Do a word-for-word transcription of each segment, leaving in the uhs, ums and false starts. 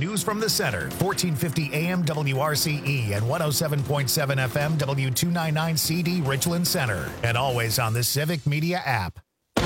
News from the Center, fourteen fifty A M W R C E and one oh seven point seven F M W two ninety-nine C D Richland Center. And always on the Civic Media app.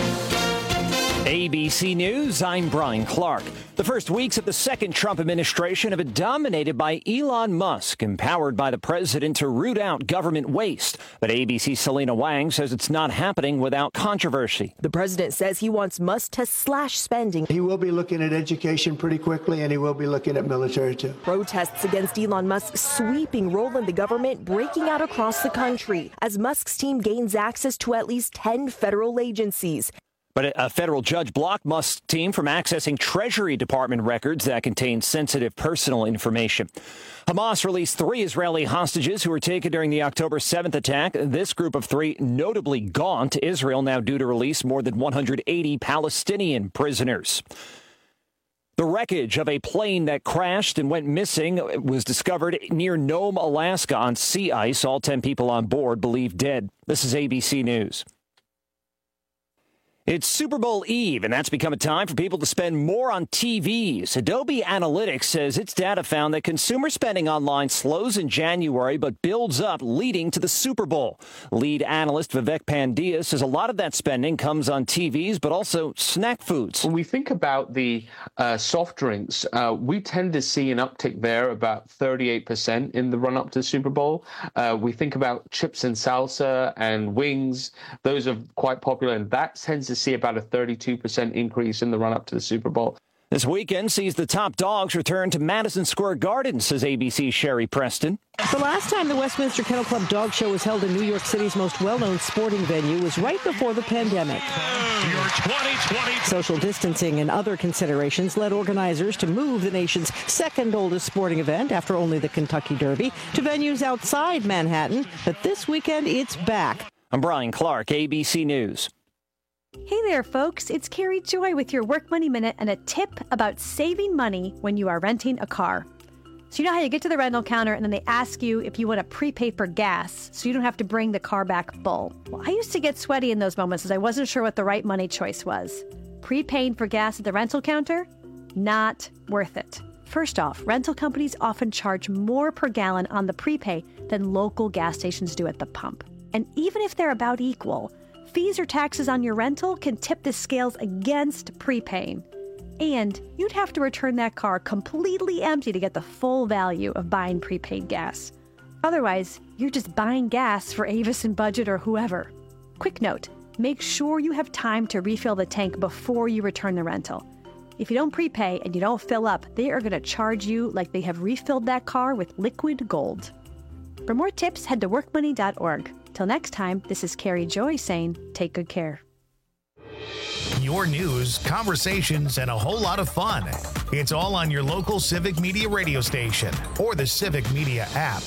A B C News, I'm Brian Clark. The first weeks of the second Trump administration have been dominated by Elon Musk, empowered by the president to root out government waste. But A B C's Selena Wang says it's not happening without controversy. The president says he wants Musk to slash spending. He will be looking at education pretty quickly, and he will be looking at military, too. Protests against Elon Musk's sweeping role in the government breaking out across the country as Musk's team gains access to at least ten federal agencies. But a federal judge blocked Musk's team from accessing Treasury Department records that contain sensitive personal information. Hamas released three Israeli hostages who were taken during the October seventh attack. This group of three notably gaunt. Israel now due to release more than one hundred eighty Palestinian prisoners. The wreckage of a plane that crashed and went missing was discovered near Nome, Alaska on sea ice. All ten people on board believed dead. This is A B C News. It's Super Bowl Eve, and that's become a time for people to spend more on T Vs. Adobe Analytics says its data found that consumer spending online slows in January but builds up, leading to the Super Bowl. Lead analyst Vivek Pandya says a lot of that spending comes on T Vs, but also snack foods. When we think about the uh, soft drinks, uh, we tend to see an uptick there about thirty-eight percent in the run-up to the Super Bowl. Uh, we think about chips and salsa and wings. Those are quite popular, and that tends to see about a thirty-two percent increase in the run-up to the Super Bowl. This weekend sees the top dogs return to Madison Square Garden, says A B C's Sherry Preston. The last time the Westminster Kennel Club Dog Show was held in New York City's most well-known sporting venue was right before the pandemic. Social distancing and other considerations led organizers to move the nation's second oldest sporting event, after only the Kentucky Derby, to venues outside Manhattan. But this weekend, it's back. I'm Brian Clark, A B C News. Hey there, folks. It's Carrie Joy with your Work Money Minute and a tip about saving money when you are renting a car. So you know how you get to the rental counter and then they ask you if you want to prepay for gas so you don't have to bring the car back full. Well, I used to get sweaty in those moments as I wasn't sure what the right money choice was. Prepaying for gas at the rental counter? Not worth it. First off, rental companies often charge more per gallon on the prepay than local gas stations do at the pump. And even if they're about equal, fees or taxes on your rental can tip the scales against prepaying. And you'd have to return that car completely empty to get the full value of buying prepaid gas. Otherwise, you're just buying gas for Avis and Budget or whoever. Quick note, make sure you have time to refill the tank before you return the rental. If you don't prepay and you don't fill up, they are going to charge you like they have refilled that car with liquid gold. For more tips, head to work money dot org. Till next time, this is Carrie Joy saying, take good care. Your news, conversations, and a whole lot of fun. It's all on your local Civic Media radio station or the Civic Media app.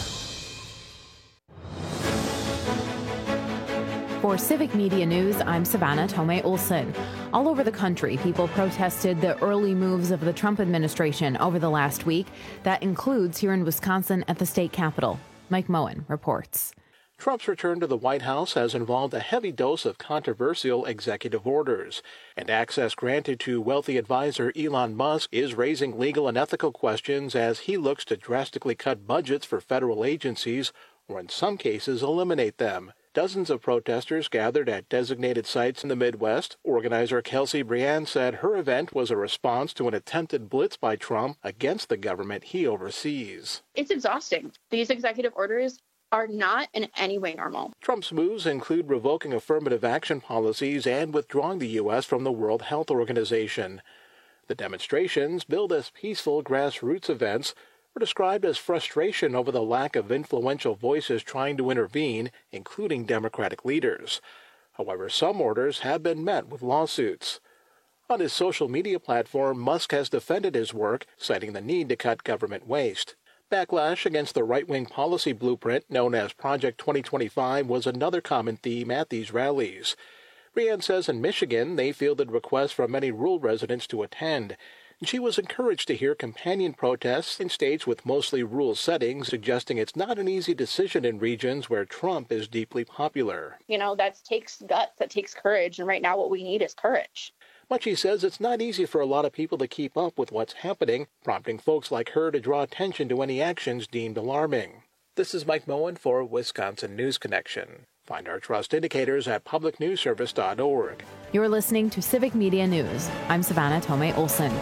For Civic Media News, I'm Savannah Tomei Olson. All over the country, people protested the early moves of the Trump administration over the last week. That includes here in Wisconsin at the state capitol. Mike Moen reports. Trump's return to the White House has involved a heavy dose of controversial executive orders, and access granted to wealthy advisor Elon Musk is raising legal and ethical questions as he looks to drastically cut budgets for federal agencies, or in some cases eliminate them. Dozens of protesters gathered at designated sites in the Midwest. Organizer Kelsey Briand said her event was a response to an attempted blitz by Trump against the government he oversees. It's exhausting. These executive orders are not in any way normal. Trump's moves include revoking affirmative action policies and withdrawing the U S from the World Health Organization. The demonstrations, billed as peaceful grassroots events, were described as frustration over the lack of influential voices trying to intervene, including Democratic leaders. However, some orders have been met with lawsuits. On his social media platform, Musk has defended his work, citing the need to cut government waste. Backlash against the right-wing policy blueprint known as Project twenty twenty-five was another common theme at these rallies. Briand says in Michigan they fielded requests from many rural residents to attend, and she was encouraged to hear companion protests in states with mostly rural settings, suggesting it's not an easy decision in regions where Trump is deeply popular. You know, that takes guts, that takes courage, and right now what we need is courage. Muchie says it's not easy for a lot of people to keep up with what's happening, prompting folks like her to draw attention to any actions deemed alarming. This is Mike Moen for Wisconsin News Connection. Find our trust indicators at public news service dot org. You're listening to Civic Media News. I'm Savannah Tomei Olson.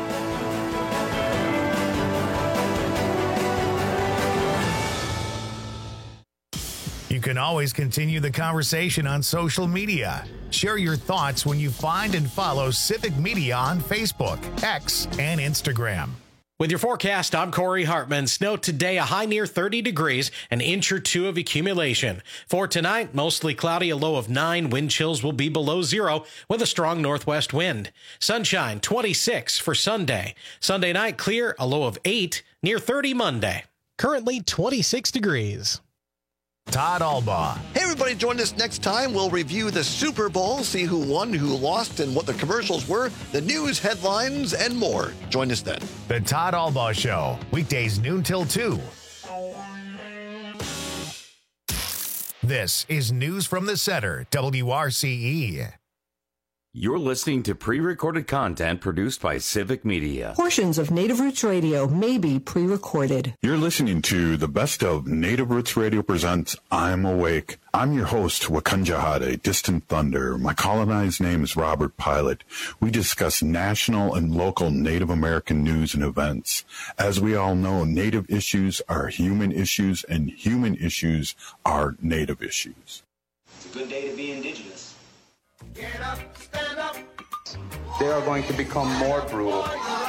You can always continue the conversation on social media. Share your thoughts when you find and follow Civic Media on Facebook, X, and Instagram. With your forecast, I'm Corey Hartman. Snow today, a high near thirty degrees, an inch or two of accumulation. For tonight, mostly cloudy, a low of nine. Wind chills will be below zero with a strong northwest wind. Sunshine, twenty-six for Sunday. Sunday night, clear, a low of eight, near thirty Monday. Currently twenty-six degrees. Todd Albaugh. Hey, everybody, join us next time. We'll review the Super Bowl, see who won, who lost, and what the commercials were, the news headlines, and more. Join us then. The Todd Albaugh Show, weekdays noon till two. This is News from the Center, W R C E. You're listening to pre-recorded content produced by Civic Media. Portions of Native Roots Radio may be pre-recorded. You're listening to the best of Native Roots Radio presents I'm Awake. I'm your host, Wakanja Hade, Distant Thunder. My colonized name is Robert Pilot. We discuss national and local Native American news and events. As we all know, Native issues are human issues, and human issues are Native issues. It's a good day to be Indigenous. Get up, stand up. They are going to become more brutal.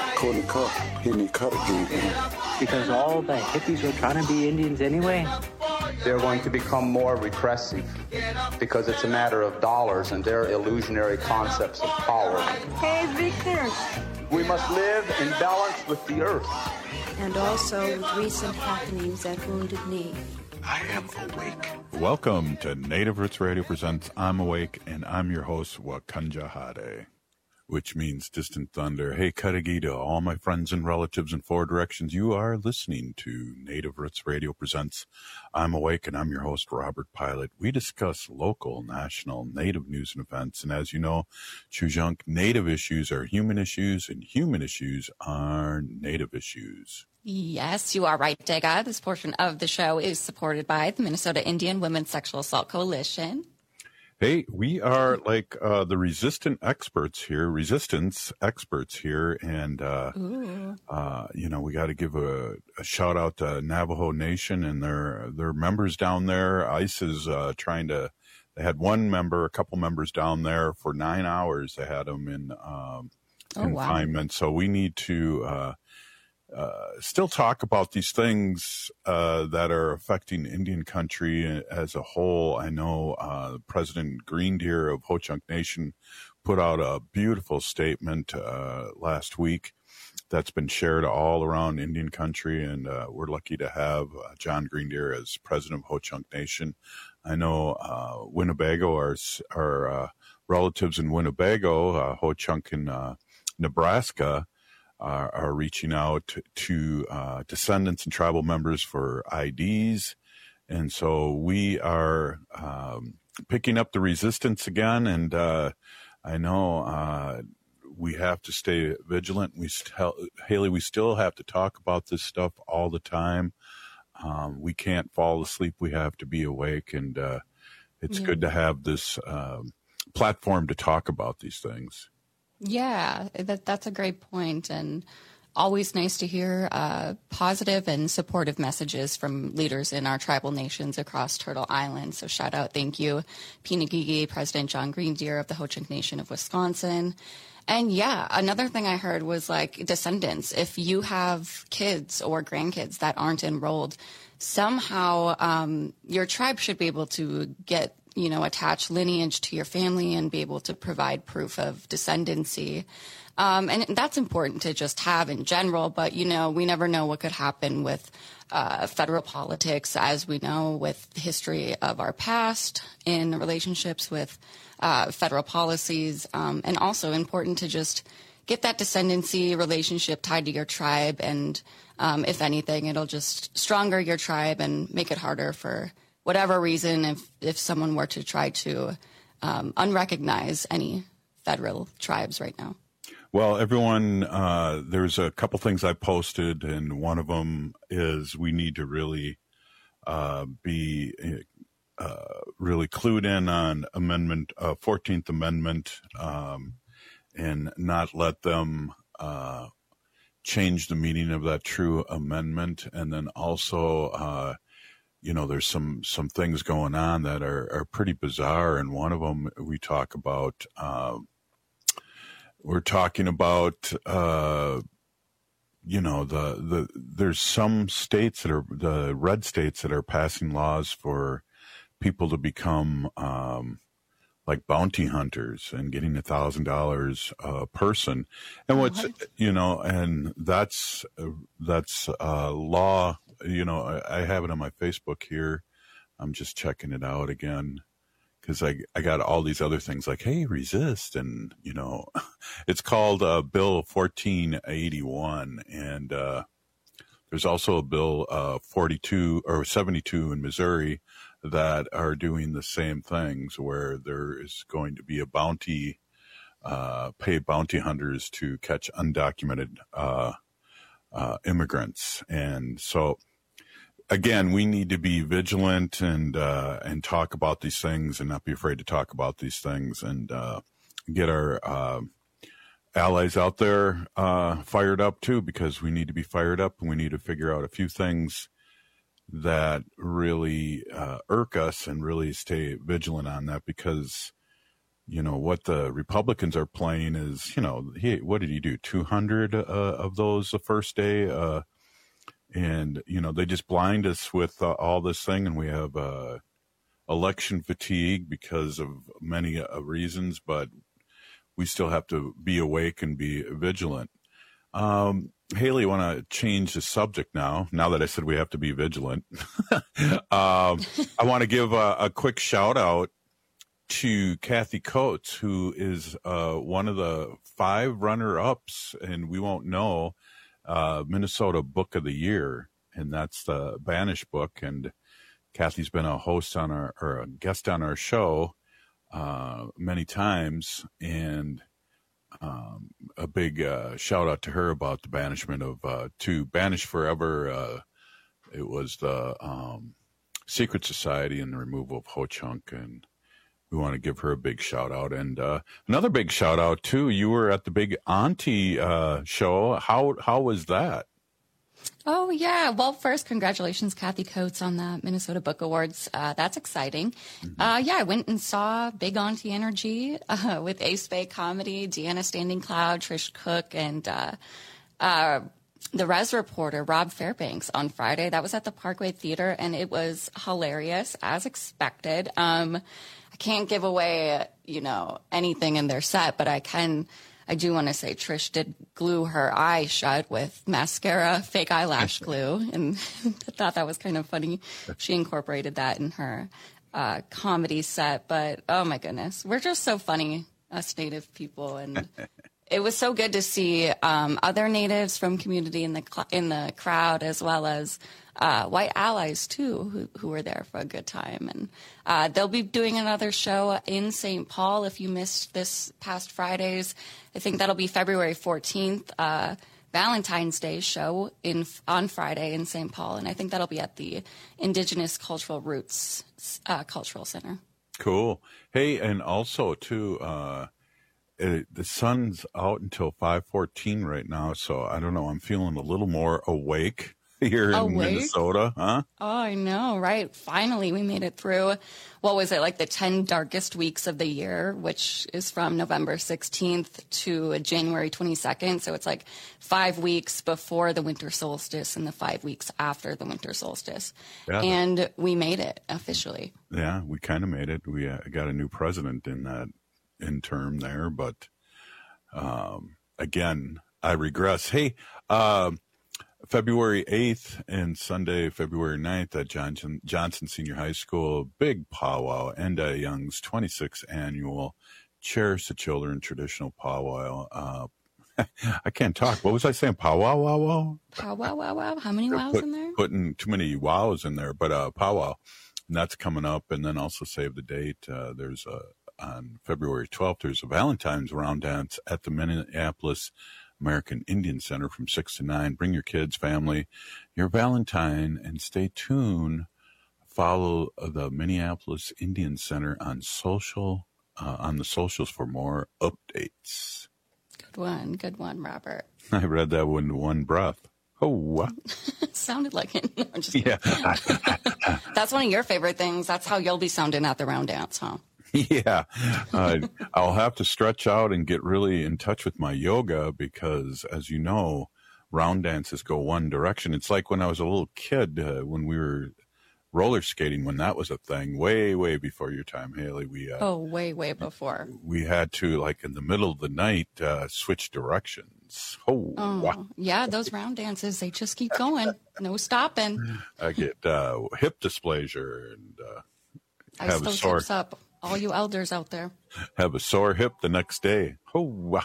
Because all the hippies were trying to be Indians anyway. They're going to become more repressive because it's a matter of dollars and their illusionary concepts of power. Hey, Victor. We must live in balance with the earth. And also with recent happenings at Wounded Knee. I am awake. Welcome to Native Roots Radio presents I'm Awake, and I'm your host, Wakanja Hade, which means Distant Thunder. Hey, Kadagi, to all my friends and relatives in four directions, you are listening to Native Roots Radio presents I'm Awake, and I'm your host, Robert Pilot. We discuss local, national, Native news and events, and as you know, Chujunk, Native issues are human issues, and human issues are Native issues. Yes, you are right, Dega. This portion of the show is supported by the Minnesota Indian Women's Sexual Assault Coalition. Hey, we are like uh, the resistant experts here, resistance experts here. And, uh, uh, you know, we got to give a, a shout out to Navajo Nation and their, their members down there. ICE is uh, trying to, they had one member, a couple members down there for nine hours. They had them in um, oh, confinement. Wow. So we need to uh, uh, still talk about these things uh, that are affecting Indian country as a whole. I know uh, President Green Deer of Ho-Chunk Nation put out a beautiful statement uh, last week that's been shared all around Indian country, and uh, we're lucky to have uh, John Green Deer as president of Ho-Chunk Nation. I know uh, Winnebago, our, our uh, relatives in Winnebago, uh, Ho-Chunk in uh, Nebraska, Are, are reaching out to uh, descendants and tribal members for I Ds. And so we are um, picking up the resistance again. And uh, I know uh, we have to stay vigilant. We st- Haley, we still have to talk about this stuff all the time. Um, we can't fall asleep. We have to be awake. And uh, it's yeah. good to have this um, platform to talk about these things. Yeah, that that's a great point, and always nice to hear uh, positive and supportive messages from leaders in our tribal nations across Turtle Island. So shout out, thank you, Pinagigi, President John Green Deer of the Ho-Chunk Nation of Wisconsin. And yeah, another thing I heard was like descendants. If you have kids or grandkids that aren't enrolled, somehow um, your tribe should be able to get you know, attach lineage to your family and be able to provide proof of descendancy. Um, and that's important to just have in general, but, you know, we never know what could happen with uh, federal politics, as we know, with the history of our past in relationships with uh, federal policies, um, and also important to just get that descendancy relationship tied to your tribe. And um, if anything, it'll just stronger your tribe and make it harder for whatever reason, if, if someone were to try to um, unrecognize any federal tribes right now. Well, everyone, uh, there's a couple things I posted, and one of them is we need to really uh, be uh, really clued in on Amendment, uh, fourteenth Amendment, um, and not let them uh, change the meaning of that true amendment. And then also, uh, you know, there's some some things going on that are, are pretty bizarre, and one of them we talk about. Uh, We're talking about, uh, you know, the, the, there's some states that are, the red states that are passing laws for people to become, um, like bounty hunters and getting a thousand dollars a person. And what's, what? you know, and that's, that's uh law, you know, I, I have it on my Facebook here. I'm just checking it out again. Because I, I got all these other things like, hey, resist. And, you know, it's called uh, Bill fourteen eighty-one. And uh, there's also a Bill uh, forty-two or seventy-two in Missouri that are doing the same things, where there is going to be a bounty, uh, pay bounty hunters to catch undocumented uh, uh, immigrants. And so, again, we need to be vigilant and uh, and talk about these things and not be afraid to talk about these things, and uh, get our uh, allies out there uh, fired up too, because we need to be fired up, and we need to figure out a few things that really uh, irk us and really stay vigilant on that, because, you know, what the Republicans are playing is, you know, he, what did he do? two hundred uh, of those the first day. Uh, And, you know, they just blind us with uh, all this thing, and we have uh, election fatigue because of many uh, reasons, but we still have to be awake and be vigilant. Um, Haley, I want to change the subject now, now that I said we have to be vigilant. um, I want to give a, a quick shout out to Kathy Coates, who is uh, one of the five runner-ups, and we won't know, uh, Minnesota Book of the Year, and that's the Banish book. And Kathy's been a host on our, or a guest on our show uh, many times, and um, a big uh, shout out to her about the banishment of uh, to Banish Forever. Uh, it was the um, Secret Society and the removal of Ho Chunk, and we want to give her a big shout out. And uh, another big shout out too. You were at the big Auntie uh, show. How how was that? Oh, yeah. Well, first, congratulations, Kathy Coates, on the Minnesota Book Awards. Uh, that's exciting. Mm-hmm. Uh, yeah, I went and saw Big Auntie Energy uh, with Ace Bay Comedy, Deanna Standing Cloud, Trish Cook, and uh, uh, the Res reporter, Rob Fairbanks, on Friday. That was at the Parkway Theater, and it was hilarious, as expected. Um, I can't give away, you know, anything in their set, but I can... I do want to say Trish did glue her eye shut with mascara, fake eyelash glue, and I thought that was kind of funny. She incorporated that in her uh, comedy set, but oh my goodness, we're just so funny, us Native people, and it was so good to see um, other Natives from community in the cl- in the crowd, as well as uh, white allies too, who who were there for a good time. And uh, they'll be doing another show in Saint Paul. If you missed this past Friday's, I think that'll be February fourteenth, uh, Valentine's Day show in on Friday in Saint Paul, and I think that'll be at the Indigenous Cultural Roots uh, Cultural Center. Cool. Hey, and also too. Uh... It, the sun's out until five fourteen right now, so I don't know. I'm feeling a little more awake here in awake? Minnesota, huh? Oh, I know, right? Finally, we made it through. What was it, like the ten darkest weeks of the year, which is from November sixteenth to January twenty-second. So it's like five weeks before the winter solstice and the five weeks after the winter solstice. Yeah. And we made it officially. Yeah, we kind of made it. We uh, got a new president in that. in term there, but um, again, I regress. Hey, uh, February eighth and Sunday, February ninth at Johnson, Johnson Senior High School, big powwow, Enda Young's twenty-sixth annual Cherish the Children traditional powwow. Uh, I can't talk. What was I saying? Powwow, wow, wow? Powwow, wow, wow. How many wows put, in there? Putting too many wows in there, but uh, powwow. And that's coming up. And then also save the date. Uh, there's a on February twelfth, there's a Valentine's round dance at the Minneapolis American Indian Center from six to nine. Bring your kids, family, your Valentine, and stay tuned. Follow the Minneapolis Indian Center on social, uh, on the socials for more updates. Good one. Good one, Robert. I read that one in one breath. Oh, what? Sounded like it. No, I'm just Yeah. That's one of your favorite things. That's how you'll be sounding at the round dance, huh? Yeah. Uh, I'll have to stretch out and get really in touch with my yoga because, as you know, round dances go one direction. It's like when I was a little kid, uh, when we were roller skating, when that was a thing, way, way before your time, Haley. We uh, Oh, way, way before. we had to, like in the middle of the night, uh, switch directions. Oh, Oh, wow. yeah, those round dances, they just keep going. No stopping. I get uh, hip dysplasia and uh, Ice have a those sore hips up. All you elders out there. have a sore hip the next day. Oh, wow.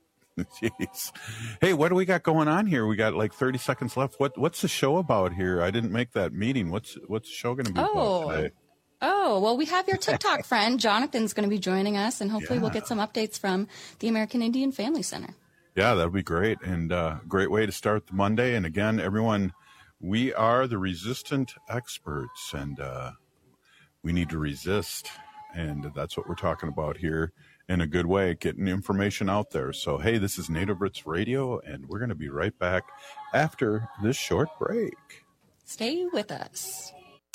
Jeez. Hey, what do we got going on here? We got like thirty seconds left. What What's the show about here? I didn't make that meeting. What's What's the show going to be Oh. about today? Oh, well, we have your TikTok friend. Jonathan's going to be joining us, and hopefully we'll Yeah. get some updates from the American Indian Family Center. Yeah, that'd be great. And uh, great way to start the Monday. And again, everyone, we are the resistant experts, and uh, we need to resist. And that's what we're talking about here in a good way, getting information out there. So, hey, this is Native Roots Radio, and we're going to be right back after this short break. Stay with us.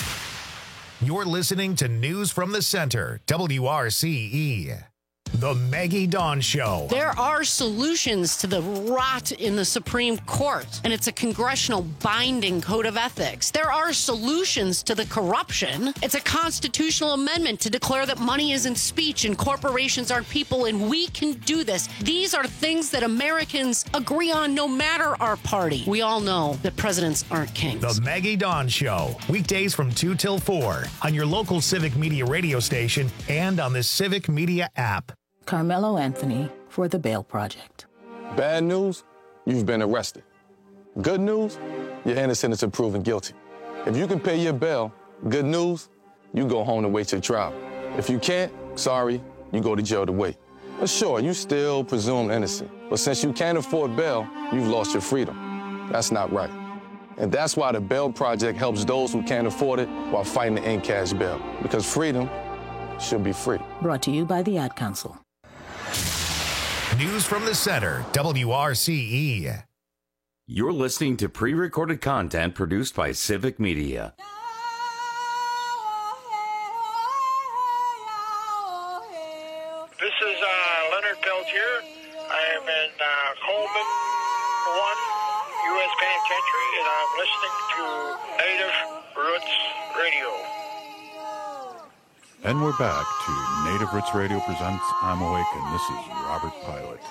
You're listening to News from the Center, W R C E. The Maggie Dawn Show. There are solutions to the rot in the Supreme Court, and it's a congressional binding code of ethics. There are solutions to the corruption. It's a constitutional amendment to declare that money isn't speech and corporations aren't people, and we can do this. These are things that Americans agree on no matter our party. We all know that presidents aren't kings. The Maggie Dawn Show. Weekdays from two till four on your local Civic Media radio station and on the Civic Media app. Carmelo Anthony for the Bail Project. Bad news, you've been arrested. Good news, you're innocent until proven guilty. If you can pay your bail, good news, you go home to wait your trial. If you can't, sorry, you go to jail to wait. But sure, you still presumed innocent. But since you can't afford bail, you've lost your freedom. That's not right. And that's why the Bail Project helps those who can't afford it while fighting to end cash bail. Because freedom should be free. Brought to you by the Ad Council. News from the Center, W R C E. You're listening to pre-recorded content produced by Civic Media. This is uh, Leonard Peltier. I am in uh, Coleman one U S Penitentiary, and I'm listening to Native Roots Radio. And we're back to Native Roots Radio presents I'm Awake, and this is Robert Pilot.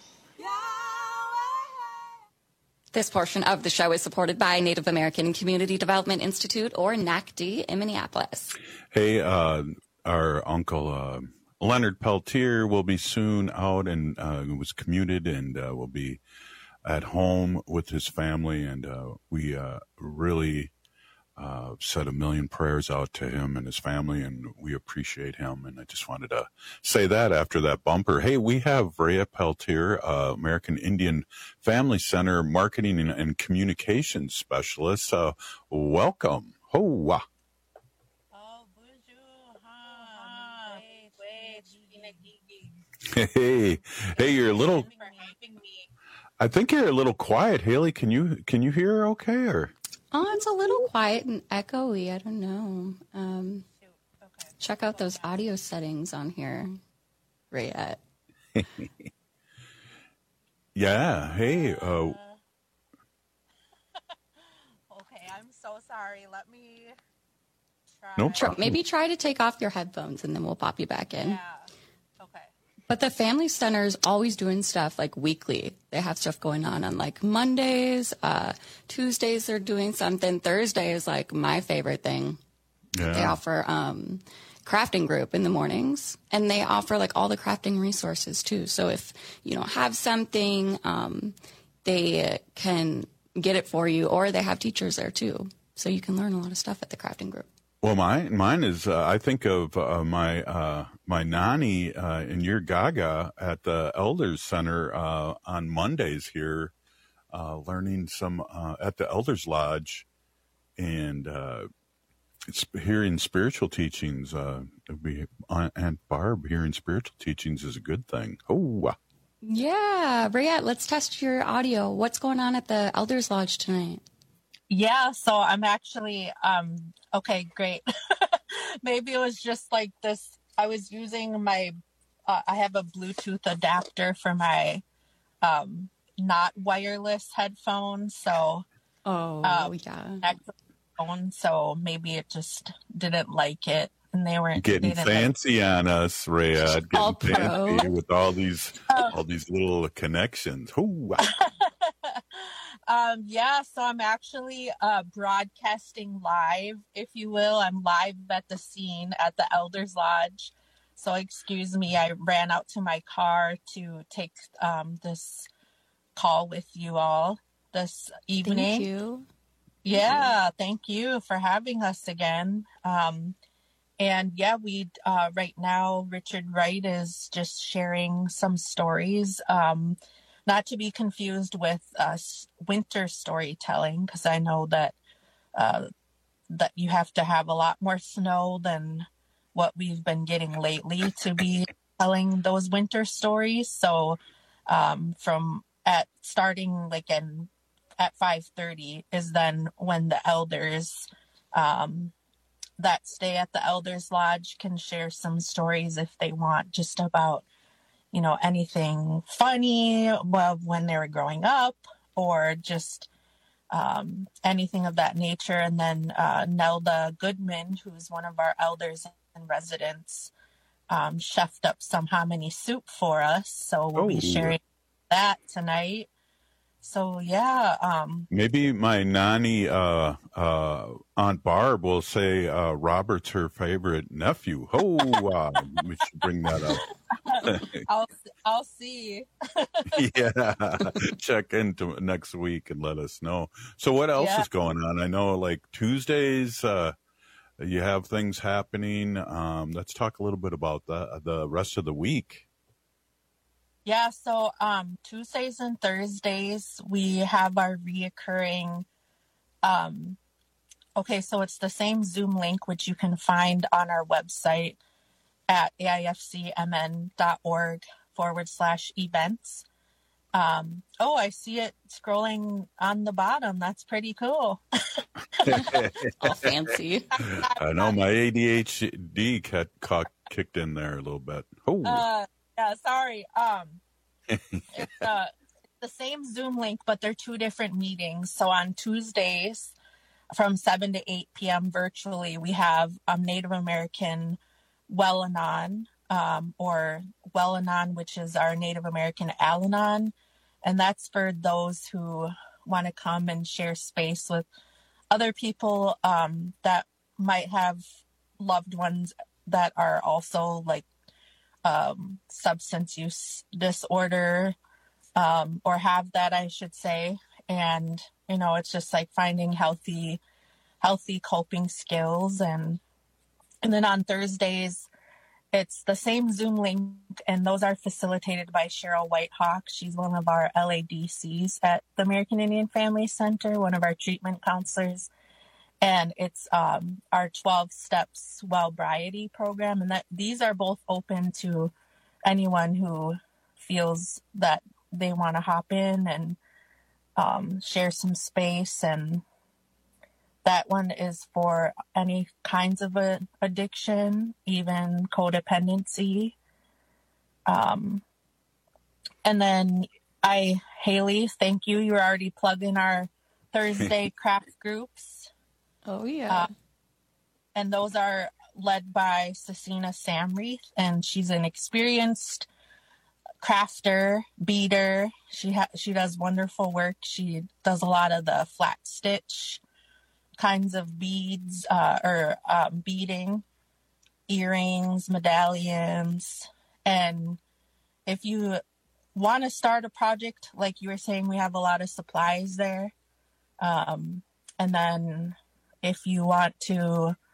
This portion of the show is supported by Native American Community Development Institute, or N A C D, in Minneapolis. Hey, uh, our uncle uh, Leonard Peltier will be soon out and uh, was commuted and uh, will be at home with his family. And uh, we uh, really uh, said a million prayers out to him and his family, and we appreciate him. And I just wanted to say that after that bumper. Hey, we have Rhea Peltier, uh, American Indian Family Center Marketing and, and Communications Specialist. Uh, welcome. Hoa. Hey, hey, you're a little. I think you're a little quiet, Haley. Can you can you hear okay or? Oh, it's a little quiet and echoey. I don't know. Um, check out those audio settings on here, Rayette. Yeah. Hey. Uh, Okay, I'm so sorry. Let me try. no Try, problem. maybe try to take off your headphones and then we'll pop you back in. Yeah. Okay. But the Family Center is always doing stuff like weekly. They have stuff going on on like Mondays, uh, Tuesdays they're doing something. Thursday is like my favorite thing. Yeah. They offer um, crafting group in the mornings, and they offer like all the crafting resources too. So if you don't have something, um, they can get it for you, or they have teachers there too. So you can learn a lot of stuff at the crafting group. Well, mine, mine is, uh, I think of uh, my uh, my nanny uh, in your Gaga at the Elders Center uh, on Mondays here, uh, learning some uh, at the Elders Lodge, and uh, it's hearing spiritual teachings. Uh, be, Aunt Barb hearing spiritual teachings is a good thing. Oh, yeah, Rayette, let's test your audio. What's going on at the Elders Lodge tonight? Yeah, so I'm actually, um, okay, great. Maybe it was just like this. I was using my, uh, I have a Bluetooth adapter for my um, not wireless headphones. So, oh, um, yeah. Phone, so maybe it just didn't like it. And they weren't getting they fancy like, on us, Rhea. Getting all fancy pro. with all these, oh. all these little connections. Ooh. Um, yeah, so I'm actually uh, broadcasting live, if you will. I'm live at the scene at the Elders Lodge. So excuse me, I ran out to my car to take um, this call with you all this evening. Thank you. Yeah, thank you for having us again. Um, and yeah, we uh, right now, Richard Wright is just sharing some stories. Um, Not to be confused with uh, winter storytelling, because I know that uh, that you have to have a lot more snow than what we've been getting lately to be telling those winter stories. So um, from at starting like in at five thirty is then when the elders um, that stay at the Elders Lodge can share some stories if they want, just about, you know, anything funny, well, when they were growing up, or just um, anything of that nature. And then uh, Nelda Goodman, who's one of our elders in residence, um, chefed up some hominy soup for us. So we'll oh. be sharing that tonight. So, yeah. Um, Maybe my nanny, uh, uh, Aunt Barb, will say uh, Robert's her favorite nephew. Oh, uh, we should bring that up. I'll I'll see. Yeah, check into next week and let us know. So what else yeah. is going on? I know like Tuesdays, uh, you have things happening. Um, let's talk a little bit about the, the rest of the week. Yeah, so um, Tuesdays and Thursdays, we have our reoccurring, um, okay, so it's the same Zoom link, which you can find on our website at aifcmn.org forward slash events. Um, oh, I see it scrolling on the bottom. That's pretty cool. All fancy. I know my A D H D got, got kicked in there a little bit. Oh. Uh, yeah, sorry. Um, it's uh, the same Zoom link, but they're two different meetings. So on Tuesdays from seven to eight p.m. virtually, we have um, Native American Well-Anon, um, or Well-Anon, which is our Native American Al-Anon. And that's for those who want to come and share space with other people um, that might have loved ones that are also like um, substance use disorder, um, or have that, I should say. And, you know, it's just like finding healthy, healthy coping skills. And, and then on Thursdays, it's the same Zoom link, and those are facilitated by Cheryl Whitehawk. She's one of our L A D Cs at the American Indian Family Center, one of our treatment counselors. And it's um, our twelve Steps Wellbriety program. And that these are both open to anyone who feels that they want to hop in and um, share some space. And that one is for any kinds of a addiction, even codependency. Um, and then I, Haley, thank you. You're already plugging our Thursday craft groups. Oh, yeah. Uh, and those are led by Cecina Samreath, and she's an experienced crafter, beater. She ha- she does wonderful work. She does a lot of the flat stitch kinds of beads, uh, or um, beading, earrings, medallions. And if you want to start a project, like you were saying, we have a lot of supplies there. Um, and then if you want to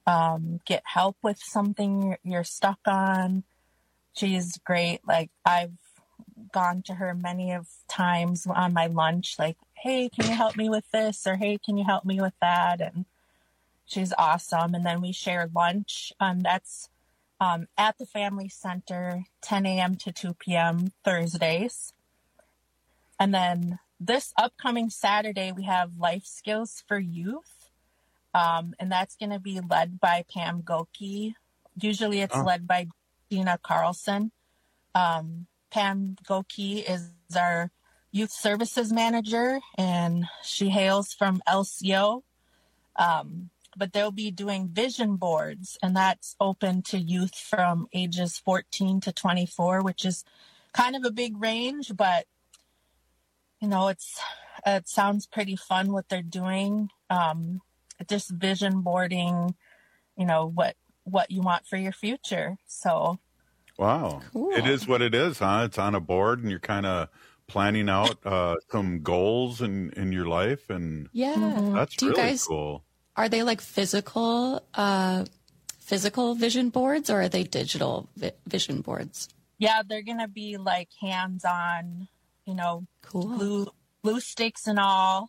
um, get help with something you're stuck on. She's great. Like, I've gone to her many of times on my lunch, like, hey, can you help me with this? Or, hey, can you help me with that? And she's awesome. And then we share lunch. Um, that's um, at the Family Center, ten a.m. to two p.m. Thursdays. And then this upcoming Saturday, we have Life Skills for Youth. Um, and that's going to be led by Pam Goki. Usually it's oh. led by Gina Carlson. Um, Pam Goki is our youth services manager, and she hails from L C O. Um, but they'll be doing vision boards, and that's open to youth from ages fourteen to twenty-four, which is kind of a big range, but you know, it's it sounds pretty fun what they're doing. Um, just vision boarding, you know, what what you want for your future. So, wow, cool. It is what it is, huh? It's on a board, and you're kind of planning out uh, some goals in, in your life, and yeah, that's Do really you guys, cool. Are they like physical, uh, physical vision boards, or are they digital vi- vision boards? Yeah, they're gonna be like hands-on, you know, cool. glue, glue sticks and all,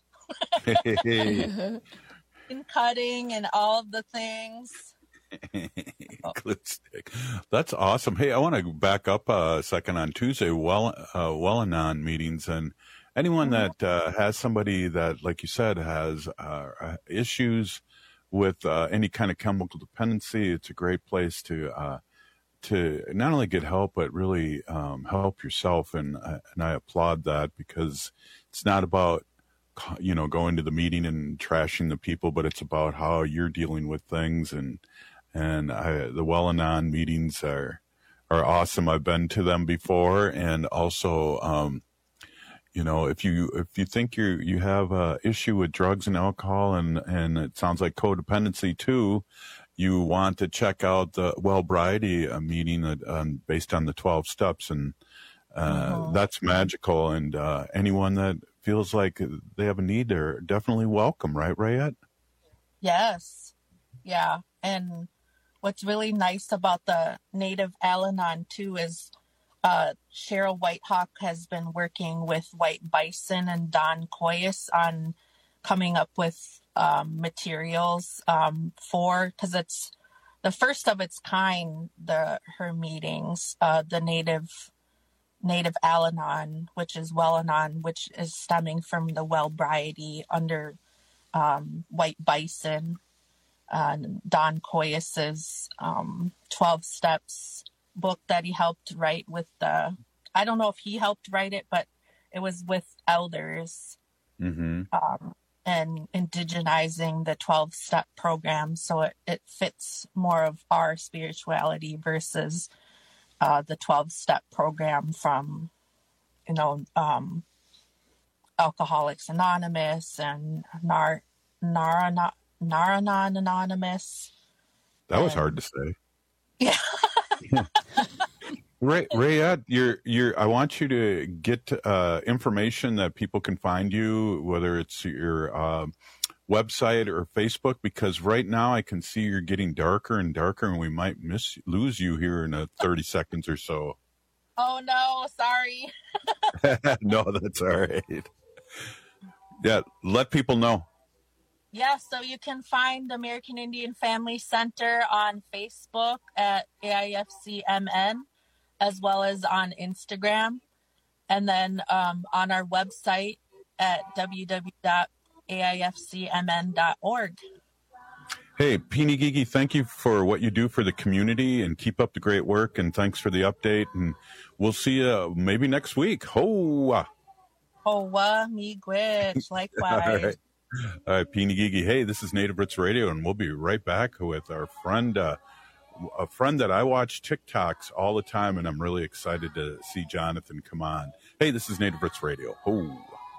and cutting and all of the things. Glue stick. That's awesome. Hey, I want to back up a second on Tuesday, well, uh, Well-Anon meetings, and anyone that uh, has somebody that, like you said, has uh, issues with uh, any kind of chemical dependency, it's a great place to uh, to not only get help, but really um, help yourself. And uh, and I applaud that, because it's not about, you know, going to the meeting and trashing the people, but it's about how you're dealing with things. And and I, the Well-Anon meetings are are awesome. I've been to them before, and also. Um, You know, if you if you think you you have a issue with drugs and alcohol, and, and it sounds like codependency too, you want to check out the Wellbriety uh, meeting uh, um, based on the twelve steps, and uh, oh. that's magical. And uh, anyone that feels like they have a need, they're definitely welcome, right, Rayette? Yes, yeah. And what's really nice about the Native Al-Anon too is. Uh, Cheryl Whitehawk has been working with White Bison and Don Koyas on coming up with um, materials um, for, because it's the first of its kind, the her meetings, uh, the Native Native Al-Anon, which is Well-Anon, which is stemming from the Wellbriety under um, White Bison, uh, Don Koyas's um, twelve Steps book that he helped write with the, I don't know if he helped write it, but it was with elders mm-hmm. um, and indigenizing the twelve step program. So it, it fits more of our spirituality versus uh, the twelve step program from, you know, um, Alcoholics Anonymous and Nar, Narana, Naranon Anonymous. That was and, hard to say. Yeah. Ray, Rayette, you're, you're, I want you to get uh, information that people can find you, whether it's your uh, website or Facebook, because right now I can see you're getting darker and darker, and we might miss lose you here in a thirty seconds or so. Oh, no, sorry. No, that's all right. Yeah, let people know. Yeah, so you can find American Indian Family Center on Facebook at A I F C M N, as well as on Instagram, and then um, on our website at w w w dot a i f c m n dot org. Hey, Peenie Gigi, thank you for what you do for the community, and keep up the great work, and thanks for the update, and we'll see you maybe next week. Hoa! Hoa, miigwech, likewise. All right. All right, Peenie Gigi. Hey, this is Native Roots Radio, and we'll be right back with our friend, uh, a friend that I watch TikToks all the time, and I'm really excited to see Jonathan come on. Hey, this is Native Roots Radio. Oh.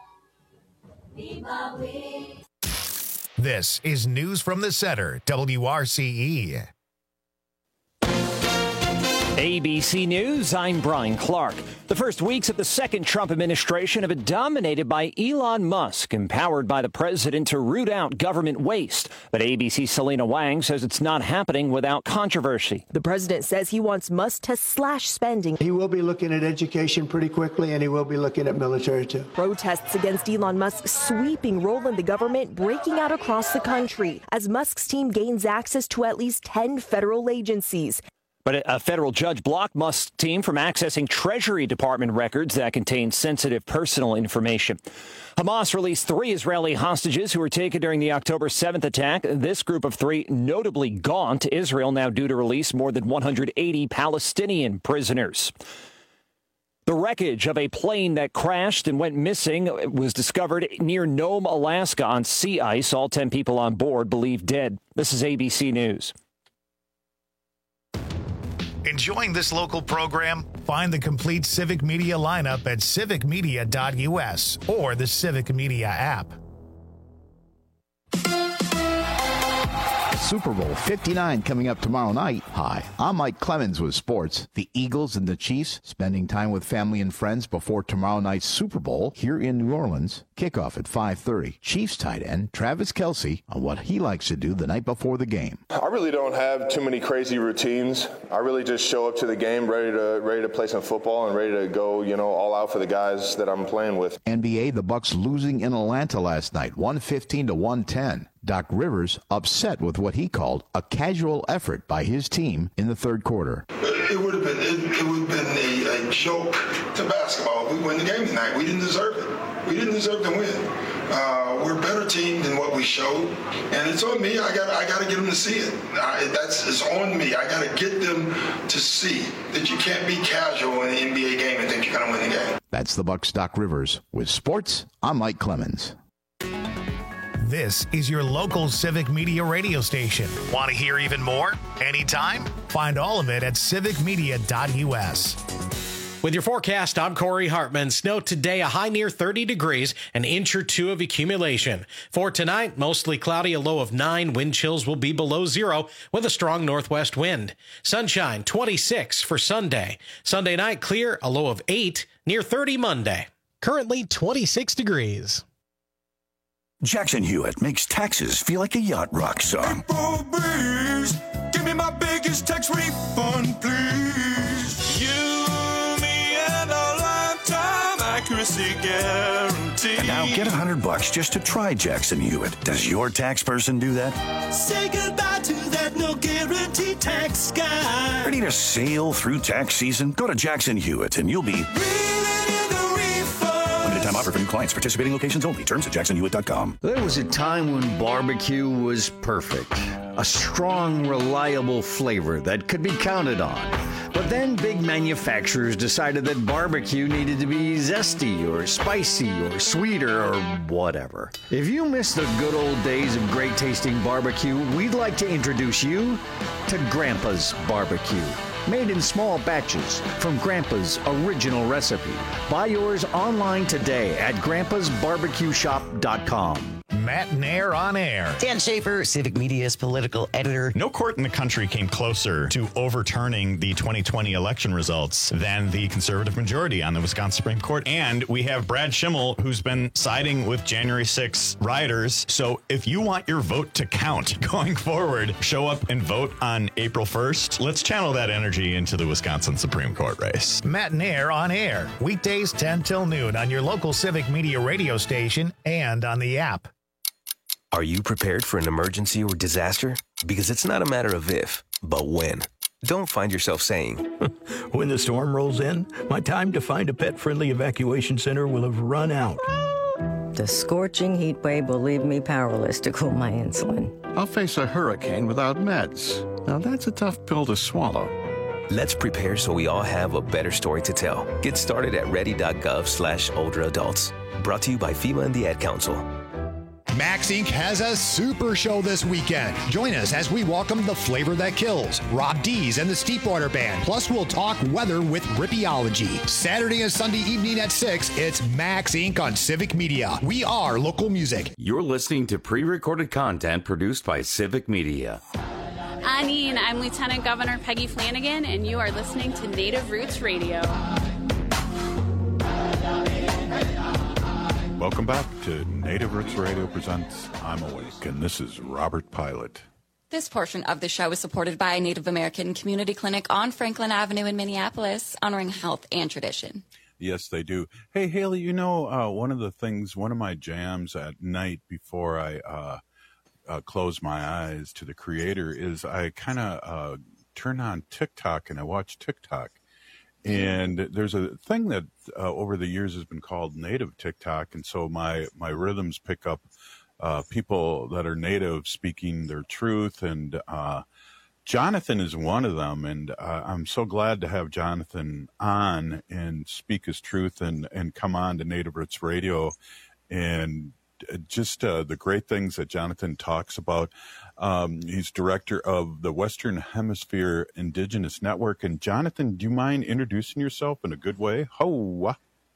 This is News from the Center, W R C E. A B C News, I'm Brian Clark. The first weeks of the second Trump administration have been dominated by Elon Musk, empowered by the president to root out government waste. But A B C's Selena Wang says it's not happening without controversy. The president says he wants Musk to slash spending. He will be looking at education pretty quickly, and he will be looking at military, too. Protests against Elon Musk's sweeping role in the government breaking out across the country as Musk's team gains access to at least ten federal agencies. But a federal judge blocked Musk's team from accessing Treasury Department records that contain sensitive personal information. Hamas released three Israeli hostages who were taken during the October seventh attack. This group of three notably gaunt. Israel now due to release more than one hundred eighty Palestinian prisoners. The wreckage of a plane that crashed and went missing was discovered near Nome, Alaska on sea ice. All ten people on board believed dead. This is A B C News. Enjoying this local program? Find the complete Civic Media lineup at civic media dot U S or the Civic Media app. Super Bowl fifty-nine coming up tomorrow night. Hi, I'm Mike Clemens with sports. The Eagles and the Chiefs spending time with family and friends before tomorrow night's Super Bowl here in New Orleans. Kickoff at five thirty. Chiefs tight end Travis Kelce on what he likes to do the night before the game. I really don't have too many crazy routines. I really just show up to the game ready to ready to play some football and ready to go, you know, all out for the guys that I'm playing with. N B A, the Bucks losing in Atlanta last night, one fifteen to one ten. Doc Rivers upset with what he called a casual effort by his team in the third quarter. It would have been it, it would have been a, a joke to basketball if we win the game tonight. We didn't deserve it. We didn't deserve to win. Uh, we're a better team than what we showed, and it's on me. I got I got to get them to see it. I, that's it's on me. I got to get them to see that you can't be casual in an N B A game and think you're going to win the game. That's the Bucks' Doc Rivers. With sports, I'm Mike Clemens. This is your local Civic Media radio station. Want to hear even more? Anytime? Find all of it at civic media dot U S. With your forecast, I'm Corey Hartman. Snow today, a high near thirty degrees, an inch or two of accumulation. For tonight, mostly cloudy, a low of nine. Wind chills will be below zero with a strong northwest wind. Sunshine, twenty-six for Sunday. Sunday night, clear, a low of eight, near thirty Monday. Currently twenty-six degrees. Jackson Hewitt makes taxes feel like a yacht rock song. April breeze, give me my biggest tax refund, please. You, me, and a lifetime accuracy guarantee. And now get a hundred bucks just to try Jackson Hewitt. Does your tax person do that? Say goodbye to that no guarantee tax guy. Ready to sail through tax season? Go to Jackson Hewitt and you'll be time offer for new clients. Participating locations only. Terms at jackson hewitt dot com. There was a time when barbecue was perfect. A strong, reliable flavor that could be counted on. But then big manufacturers decided that barbecue needed to be zesty or spicy or sweeter or whatever. If you miss the good old days of great tasting barbecue, we'd like to introduce you to Grandpa's Barbecue. Made in small batches from Grandpa's original recipe. Buy yours online today at grandpas barbecue shop dot com. Matt Nair on air. Dan Schaefer, Civic Media's political editor. No court in the country came closer to overturning the twenty twenty election results than the conservative majority on the Wisconsin Supreme Court. And we have Brad Schimmel, who's been siding with January sixth rioters. So if you want your vote to count going forward, show up and vote on April first. Let's channel that energy into the Wisconsin Supreme Court race. Matt Nair on air. Weekdays ten till noon on your local Civic Media radio station and on the app. Are you prepared for an emergency or disaster? Because it's not a matter of if, but when. Don't find yourself saying, when the storm rolls in, my time to find a pet-friendly evacuation center will have run out. The scorching heat wave will leave me powerless to cool my insulin. I'll face a hurricane without meds. Now that's a tough pill to swallow. Let's prepare so we all have a better story to tell. Get started at ready.gov slash older adults. Brought to you by FEMA and the Ad Council. Max Incorporated has a super show this weekend. Join us as we welcome the Flavor That Kills, Rob Dees and the Steepwater Band. Plus, we'll talk weather with Rippeology. Saturday and Sunday evening at six, it's Max Incorporated on Civic Media. We are local music. You're listening to pre-recorded content produced by Civic Media. Anine, I'm Lieutenant Governor Peggy Flanagan, and you are listening to Native Roots Radio. Welcome back to Native Roots Radio Presents I'm Awake, and this is Robert Pilot. This portion of the show is supported by Native American Community Clinic on Franklin Avenue in Minneapolis, honoring health and tradition. Yes, they do. Hey, Haley, you know, uh, one of the things, one of my jams at night before I uh, uh, close my eyes to the Creator is I kind of uh, turn on TikTok and I watch TikTok. And there's a thing that uh, over the years has been called native TikTok. And so my, my rhythms pick up uh, people that are native speaking their truth. And uh, Jonathan is one of them. And uh, I'm so glad to have Jonathan on and speak his truth and, and come on to Native Roots Radio. And just uh, the great things that Jonathan talks about. Um, he's director of the Western Hemisphere Indigenous Network. And Jonathan, do you mind introducing yourself in a good way? Ho!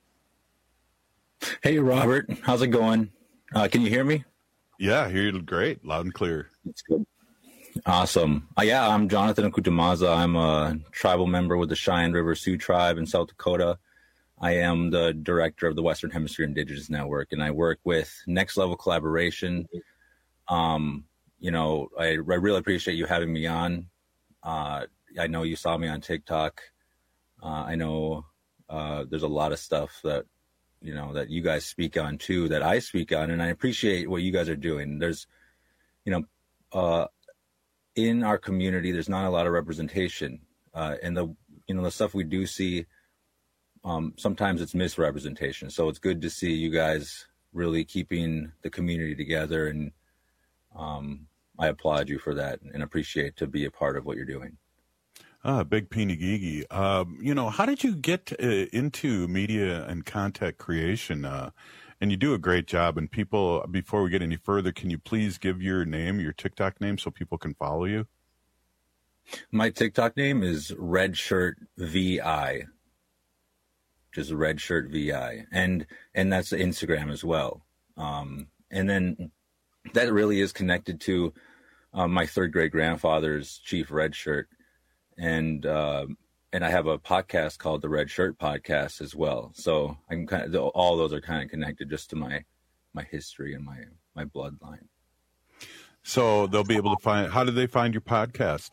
Hey, Robert. How's it going? Uh, can you hear me? Yeah, I hear you great. Loud and clear. That's good. Awesome. Uh, yeah, I'm Jonathan Akutamaza. I'm a tribal member with the Cheyenne River Sioux Tribe in South Dakota. I am the director of the Western Hemisphere Indigenous Network, and I work with Next Level Collaboration. Um, you know, I, I really appreciate you having me on. Uh, I know you saw me on TikTok. Uh, I know uh, there's a lot of stuff that, you know, that you guys speak on too, that I speak on, and I appreciate what you guys are doing. There's, you know, uh, in our community, there's not a lot of representation, uh, and the, you know, the stuff we do see, Um, sometimes it's misrepresentation. So it's good to see you guys really keeping the community together. And um, I applaud you for that and appreciate to be a part of what you're doing. Ah, Big Pinigigi. Um, you know, how did you get uh, into media and content creation? Uh, and you do a great job. And people, before we get any further, can you please give your name, your TikTok name, so people can follow you? My TikTok name is Redshirt V I. Just Redshirt V I, and and that's Instagram as well. Um, and then that really is connected to uh, my third great grandfather's Chief Redshirt, and uh, and I have a podcast called the Redshirt Podcast as well. So I can kind of, all those are kind of connected just to my my history and my my bloodline. So they'll be able to find. How do they find your podcast?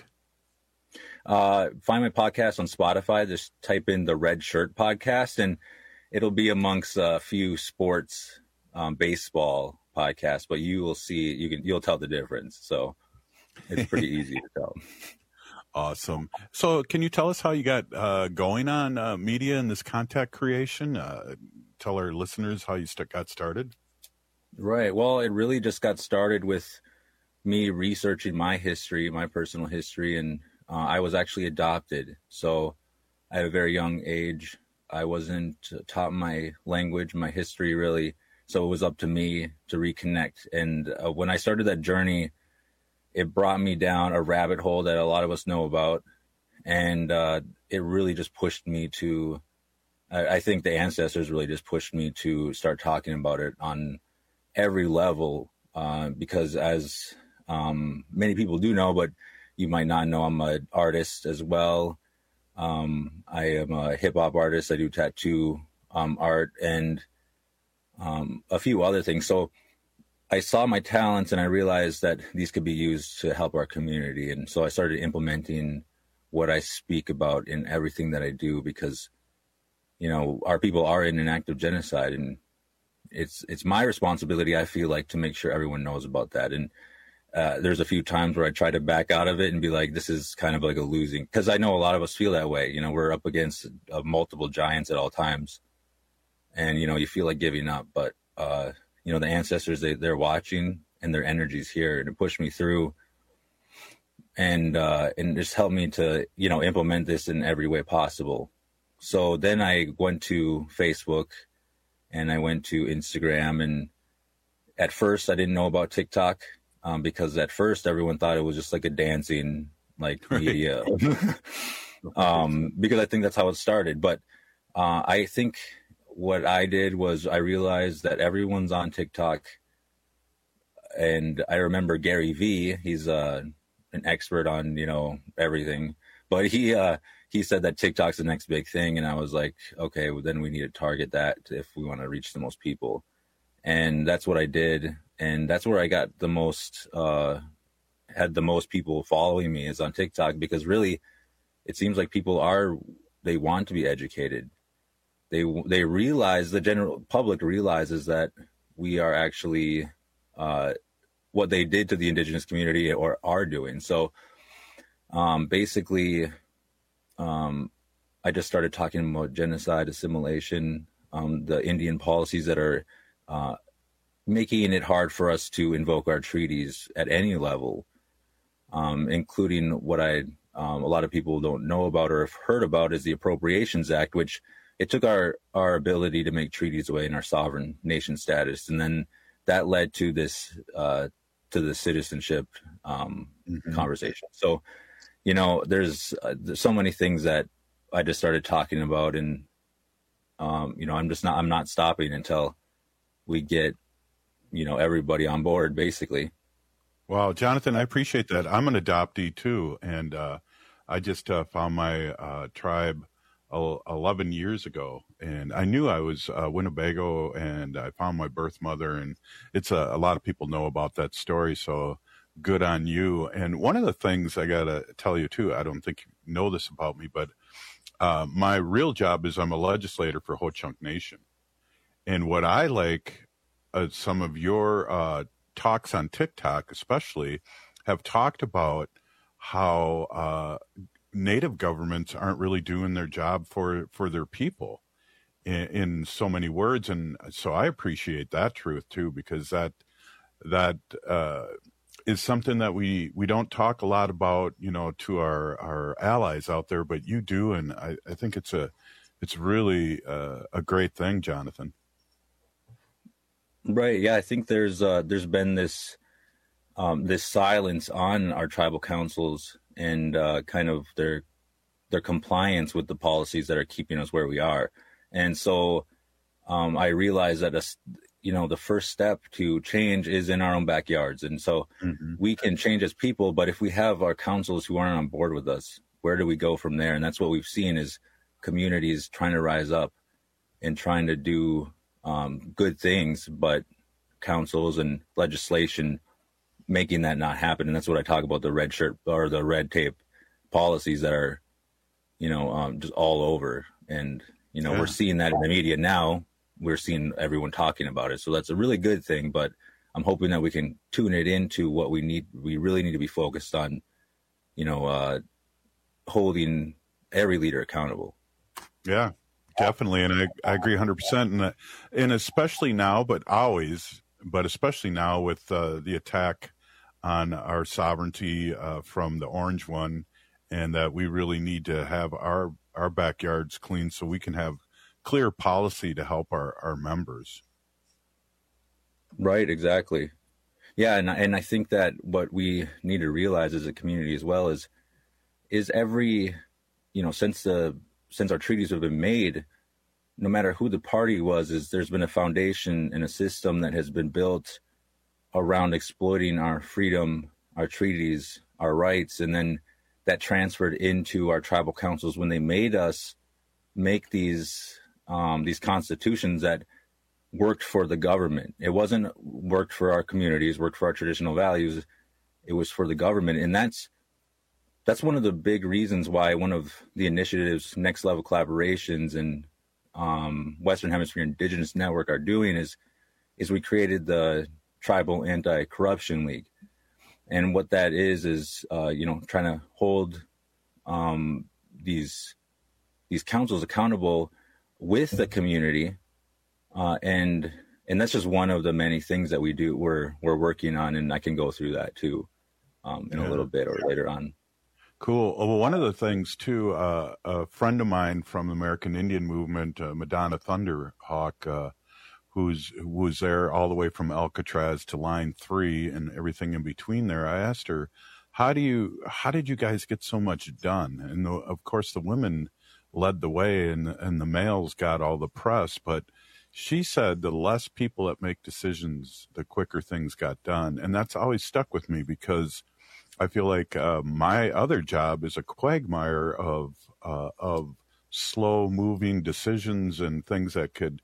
Uh, find my podcast on Spotify. Just type in the Red Shirt Podcast, and it'll be amongst a few sports, um, baseball podcasts. But you will see, you can, you'll tell the difference. So it's pretty easy to tell. Awesome. So, can you tell us how you got uh, going on uh, media and this content creation? Uh, tell our listeners how you st- got started. Right. Well, it really just got started with me researching my history, my personal history, and Uh, I was actually adopted, so at a very young age, I wasn't taught my language, my history really, so it was up to me to reconnect. And uh, when I started that journey, it brought me down a rabbit hole that a lot of us know about, and uh, it really just pushed me to, I, I think the ancestors really just pushed me to start talking about it on every level, uh, because as um, many people do know, but you might not know, I'm an artist as well. Um, I am a hip hop artist. I do tattoo um, art and um, a few other things. So I saw my talents and I realized that these could be used to help our community. And so I started implementing what I speak about in everything that I do, because, you know, our people are in an act of genocide, and it's, it's my responsibility, I feel like, to make sure everyone knows about that. And Uh, there's a few times where I try to back out of it and be like, this is kind of like a losing, because I know a lot of us feel that way. You know, we're up against uh, multiple giants at all times, and, you know, you feel like giving up, but, uh, you know, the ancestors, they, they're watching, and their energy's here, and it pushed me through, and, uh, and just helped me to, you know, implement this in every way possible. So then I went to Facebook, and I went to Instagram, and at first I didn't know about TikTok. Um, because at first everyone thought it was just like a dancing like media, um, because I think that's how it started. But uh, I think what I did was I realized that everyone's on TikTok, and I remember Gary Vee. He's uh, an expert on, you know, everything, but he uh, he said that TikTok's the next big thing, and I was like, okay, well, then we need to target that if we want to reach the most people. And that's what I did. And that's where I got the most, uh, had the most people following me is on TikTok, because really it seems like people are, they want to be educated. They, they realize, the general public realizes that we are actually, uh, what they did to the indigenous community or are doing. So, um, basically, um, I just started talking about genocide, assimilation, um, the Indian policies that are, uh, making it hard for us to invoke our treaties at any level, um, including what I, um, a lot of people don't know about or have heard about is the Appropriations Act, which it took our, our ability to make treaties away in our sovereign nation status. And then that led to this, uh, to the citizenship, um, mm-hmm. conversation. So, you know, there's, uh, there's so many things that I just started talking about, and, um, you know, I'm just not, I'm not stopping until we get, you know, everybody on board, basically. Wow, Jonathan, I appreciate that. I'm an adoptee too, and uh, I just uh, found my uh, tribe eleven years ago, and I knew I was uh, Winnebago, and I found my birth mother, and it's a, a lot of people know about that story, so good on you. And one of the things I gotta tell you too, I don't think you know this about me, but uh, my real job is I'm a legislator for Ho-Chunk Nation, and what I like. Uh, some of your uh, talks on TikTok, especially, have talked about how uh, Native governments aren't really doing their job for, for their people in, in so many words. And so I appreciate that truth, too, because that that uh, is something that we, we don't talk a lot about, you know, to our, our allies out there, but you do. And I, I think it's a it's really uh, a great thing, Jonathan. Right. Yeah, I think there's uh, there's been this um, this silence on our tribal councils and uh, kind of their their compliance with the policies that are keeping us where we are. And so um, I realized that, a, you know, the first step to change is in our own backyards. And so mm-hmm. we can change as people, but if we have our councils who aren't on board with us, where do we go from there? And that's what we've seen is communities trying to rise up and trying to do Um, good things, but councils and legislation making that not happen. And that's what I talk about, the red shirt or the red tape policies that are, you know, um, just all over. And, you know, yeah. we're seeing that in the media now. We're seeing everyone talking about it. So that's a really good thing, but I'm hoping that we can tune it into what we need. We really need to be focused on, you know, uh, holding every leader accountable. Yeah. Definitely, and I, I agree one hundred percent, and, uh, and especially now, but always, but especially now with uh, the attack on our sovereignty uh, from the Orange One, and that we really need to have our, our backyards clean so we can have clear policy to help our, our members. Right, exactly. Yeah, and, and I think that what we need to realize as a community as well is, is every, you know, since the since our treaties have been made, no matter who the party was, is there's been a foundation and a system that has been built around exploiting our freedom, our treaties, our rights, and then that transferred into our tribal councils when they made us make these um, these constitutions that worked for the government. It wasn't worked for our communities, worked for our traditional values. It was for the government, and that's That's one of the big reasons why one of the initiatives, Next Level Collaborations and um, Western Hemisphere Indigenous Network are doing is, is we created the Tribal Anti-Corruption League. And what that is, is, uh, you know, trying to hold um, these, these councils accountable with the community. Uh, and, and that's just one of the many things that we do, we're, we're working on, and I can go through that too um, in yeah. a little bit or later on. Cool. Well, one of the things too, uh, a friend of mine from the American Indian Movement, uh, Madonna Thunderhawk, uh, who's who was there all the way from Alcatraz to Line Three and everything in between there. I asked her, "How do you? How did you guys get so much done?" And the, of course, the women led the way, and and the males got all the press. But she said the less people that make decisions, the quicker things got done, and that's always stuck with me because I feel like uh, my other job is a quagmire of uh, of slow moving decisions and things that could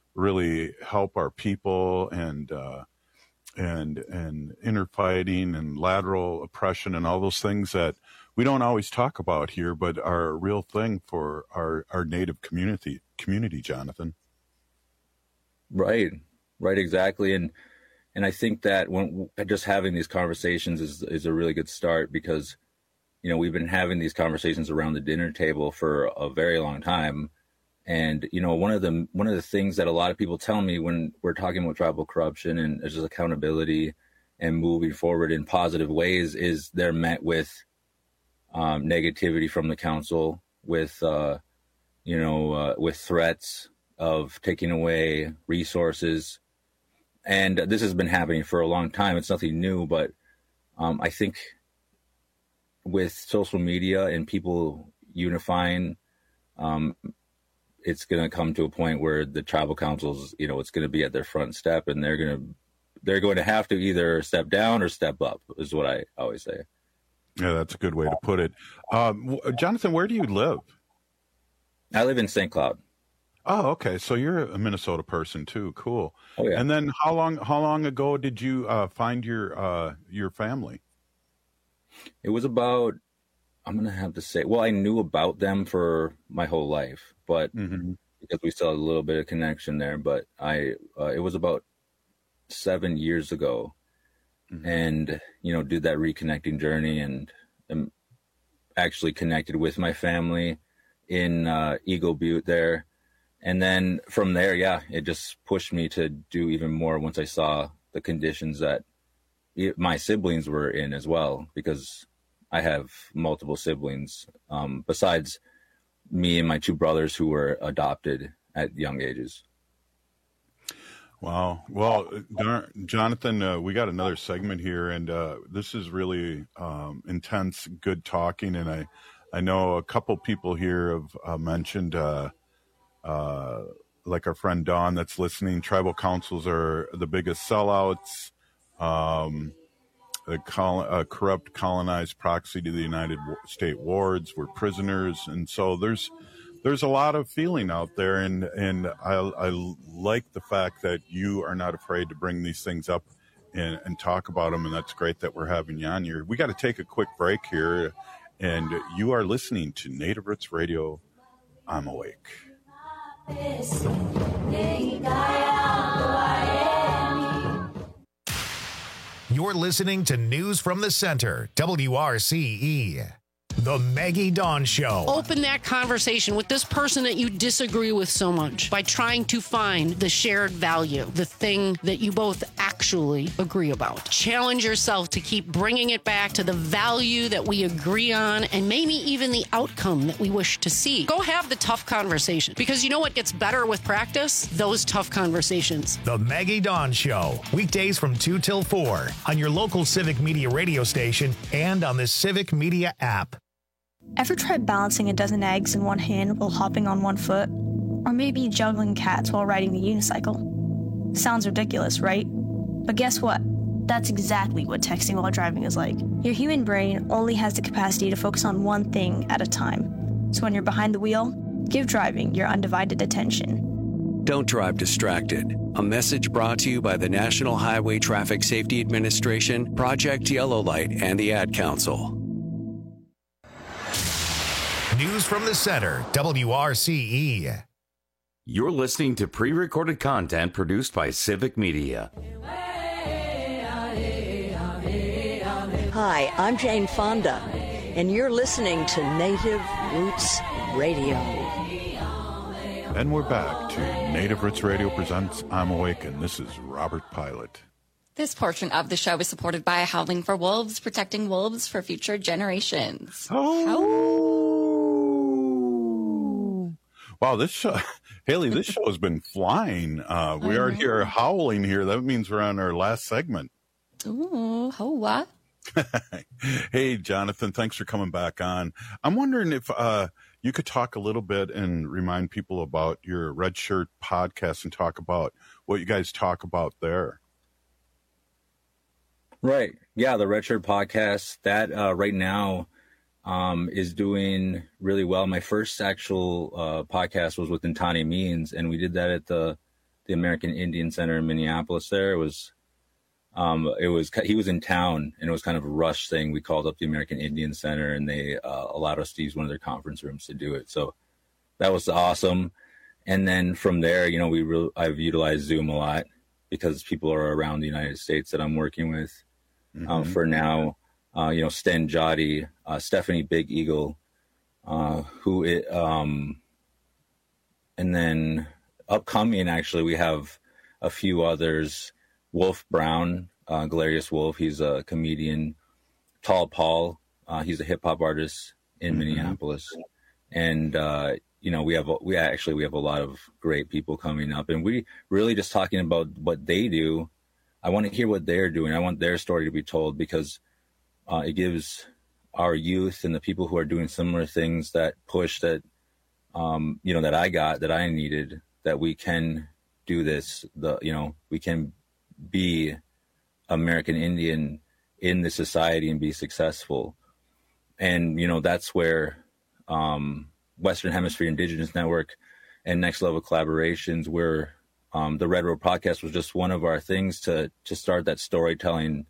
really help our people and uh, and and inner fighting and lateral oppression and all those things that we don't always talk about here, but are a real thing for our, our Native community community, Jonathan. Right, right, exactly. And and I think that when just having these conversations is is a really good start, because, you know, we've been having these conversations around the dinner table for a very long time. And, you know, one of the one of the things that a lot of people tell me when we're talking about tribal corruption and just accountability and moving forward in positive ways is they're met with um, negativity from the council, with, uh, you know, uh, with threats of taking away resources. And this has been happening for a long time. It's nothing new, but um, I think with social media and people unifying, um, it's going to come to a point where the tribal councils, you know, it's going to be at their front step, and they're going to, they're going to have to either step down or step up, is what I always say. Yeah, that's a good way to put it. Um, Jonathan, where do you live? I live in Saint Cloud. Oh, okay. So you're a Minnesota person too. Cool. Oh, yeah. And then how long, how long ago did you uh, find your, uh, your family? It was about, I'm going to have to say, well, I knew about them for my whole life, but mm-hmm. because we still had a little bit of connection there, but I, uh, it was about seven years ago, mm-hmm. and, you know, did that reconnecting journey, and um, actually connected with my family in uh, Eagle Butte there. And then from there, yeah, it just pushed me to do even more once I saw the conditions that my siblings were in as well, because I have multiple siblings, um, besides me and my two brothers who were adopted at young ages. Wow. Well, Jonathan, uh, we got another segment here, and uh, this is really um, intense, good talking. And I, I know a couple people here have uh, mentioned, uh, uh, like our friend Dawn that's listening, tribal councils are the biggest sellouts. Um, The col- uh, corrupt colonized proxy to the United States wards. We're prisoners, and so there's there's a lot of feeling out there, and and I, I like the fact that you are not afraid to bring these things up and, and talk about them, and that's great that we're having you on here. We got to take a quick break here, and you are listening to Native Roots Radio. I'm Awake. You're listening to News from the Center, W R C E. The Maggie Dawn Show. Open that conversation with this person that you disagree with so much by trying to find the shared value, the thing that you both actually agree about. Challenge yourself to keep bringing it back to the value that we agree on, and maybe even the outcome that we wish to see. Go have the tough conversation, because you know what gets better with practice? Those tough conversations. The Maggie Dawn Show, weekdays from two till four on your local Civic Media radio station and on the Civic Media app. Ever tried balancing a dozen eggs in one hand while hopping on one foot? Or maybe juggling cats while riding the unicycle? Sounds ridiculous, right? But guess what? That's exactly what texting while driving is like. Your human brain only has the capacity to focus on one thing at a time. So when you're behind the wheel, give driving your undivided attention. Don't drive distracted. A message brought to you by the National Highway Traffic Safety Administration, Project Yellow Light, and the Ad Council. News from the Center, W R C E. You're listening to pre-recorded content produced by Civic Media. Hi, I'm Jane Fonda, and you're listening to Native Roots Radio. And we're back to Native Roots Radio presents I'm Awake, and this is Robert Pilot. This portion of the show is supported by Howling for Wolves, protecting wolves for future generations. Oh! Wow, this show, Haley, this show has been flying. Uh, we already are howling here. That means we're on our last segment. Ooh, oh, what? Hey, Jonathan, thanks for coming back on. I'm wondering if uh, you could talk a little bit and remind people about your Red Shirt podcast and talk about what you guys talk about there. Right. Yeah, the Red Shirt podcast, that uh, right now um, is doing really well. My first actual uh, podcast was with Ntani Means, and we did that at the the American Indian Center in Minneapolis there. It was, um, it was, he was in town, and it was kind of a rush thing. We called up the American Indian Center, and they uh, allowed us to use one of their conference rooms to do it. So that was awesome. And then from there, you know, we re- I've utilized Zoom a lot because people are around the United States that I'm working with. Mm-hmm. Uh, for now, uh, you know, Sten Jotty, uh, Stephanie Big Eagle, uh, who it, um, and then upcoming, actually, we have a few others. Wolf Brown, uh, Galerius Wolf, he's a comedian. Tall Paul, uh, he's a hip hop artist in mm-hmm. Minneapolis. And, uh, you know, we have, we actually, we have a lot of great people coming up, and we really just talking about what they do. I want to hear what they're doing. I want their story to be told, because uh, it gives our youth and the people who are doing similar things that push that, um, you know, that I got, that I needed, that we can do this. The, you know, we can be American Indian in the society and be successful. And, you know, that's where um, Western Hemisphere Indigenous Network and Next Level Collaborations, where um, the Red Road podcast was just one of our things to to start that storytelling,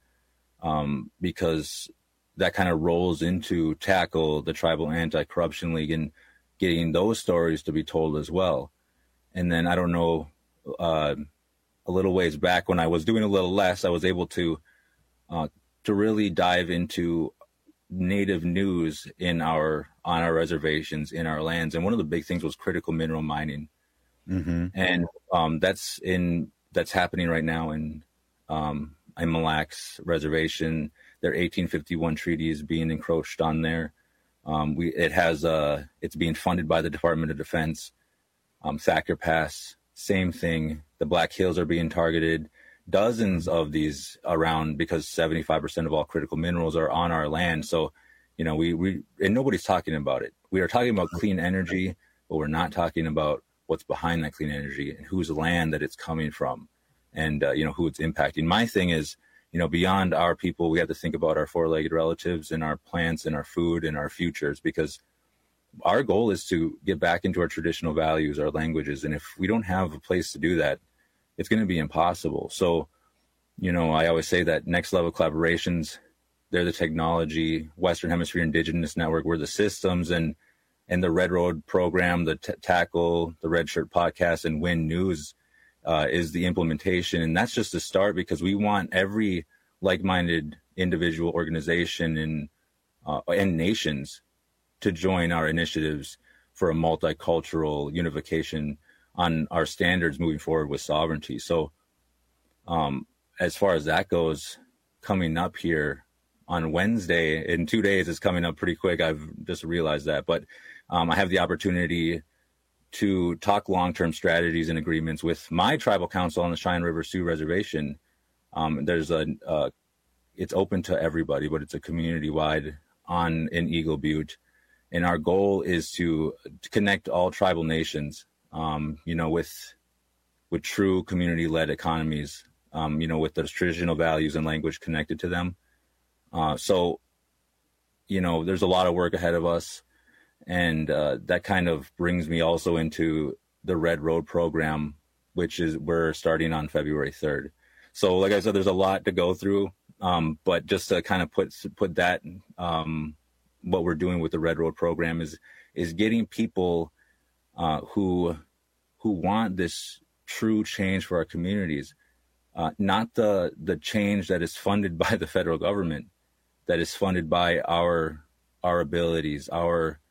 um, because that kind of rolls into Tackle, the Tribal Anti-Corruption League, and getting those stories to be told as well. And then I don't know, uh, a little ways back when I was doing a little less, I was able to uh, to really dive into Native news in our on our reservations, in our lands. And one of the big things was critical mineral mining. Mm-hmm. And um, that's in that's happening right now in um, in Mille Lacs Reservation. Their eighteen fifty-one treaty is being encroached on there. Um, we it has uh, it's being funded by the Department of Defense. Um, Thacker Pass, same thing. The Black Hills are being targeted. Dozens of these around, because seventy-five percent of all critical minerals are on our land. So, you know, we, we, and nobody's talking about it. We are talking about clean energy, but we're not talking about what's behind that clean energy and whose land that it's coming from, and, uh, you know, who it's impacting. My thing is, you know, beyond our people, we have to think about our four-legged relatives and our plants and our food and our futures, because our goal is to get back into our traditional values, our languages. And if we don't have a place to do that, it's going to be impossible. So, you know, I always say that Next Level Collaborations, they're the technology. Western Hemisphere Indigenous Network, we're the systems, and and the Red Road program, the t- Tackle, the Red Shirt podcast, and Win News uh, is the implementation. And that's just the start, because we want every like-minded individual, organization, and uh, and nations to join our initiatives for a multicultural unification on our standards moving forward with sovereignty. So um, as far as that goes, coming up here on Wednesday, in two days, is coming up pretty quick. I've just realized that. But um, I have the opportunity to talk long-term strategies and agreements with my tribal council on the Cheyenne River Sioux Reservation. Um, there's a, uh, it's open to everybody, but it's a community-wide on in Eagle Butte. And our goal is to, to connect all tribal nations, um, you know, with with true community-led economies, um, you know, with those traditional values and language connected to them. Uh, so, you know, there's a lot of work ahead of us. And uh, that kind of brings me also into the Red Road program, which is we're starting on February third. So, like I said, there's a lot to go through. Um, but just to kind of put put that, um, what we're doing with the Red Road program is is getting people uh, who who want this true change for our communities, uh, not the the change that is funded by the federal government, that is funded by our our abilities, our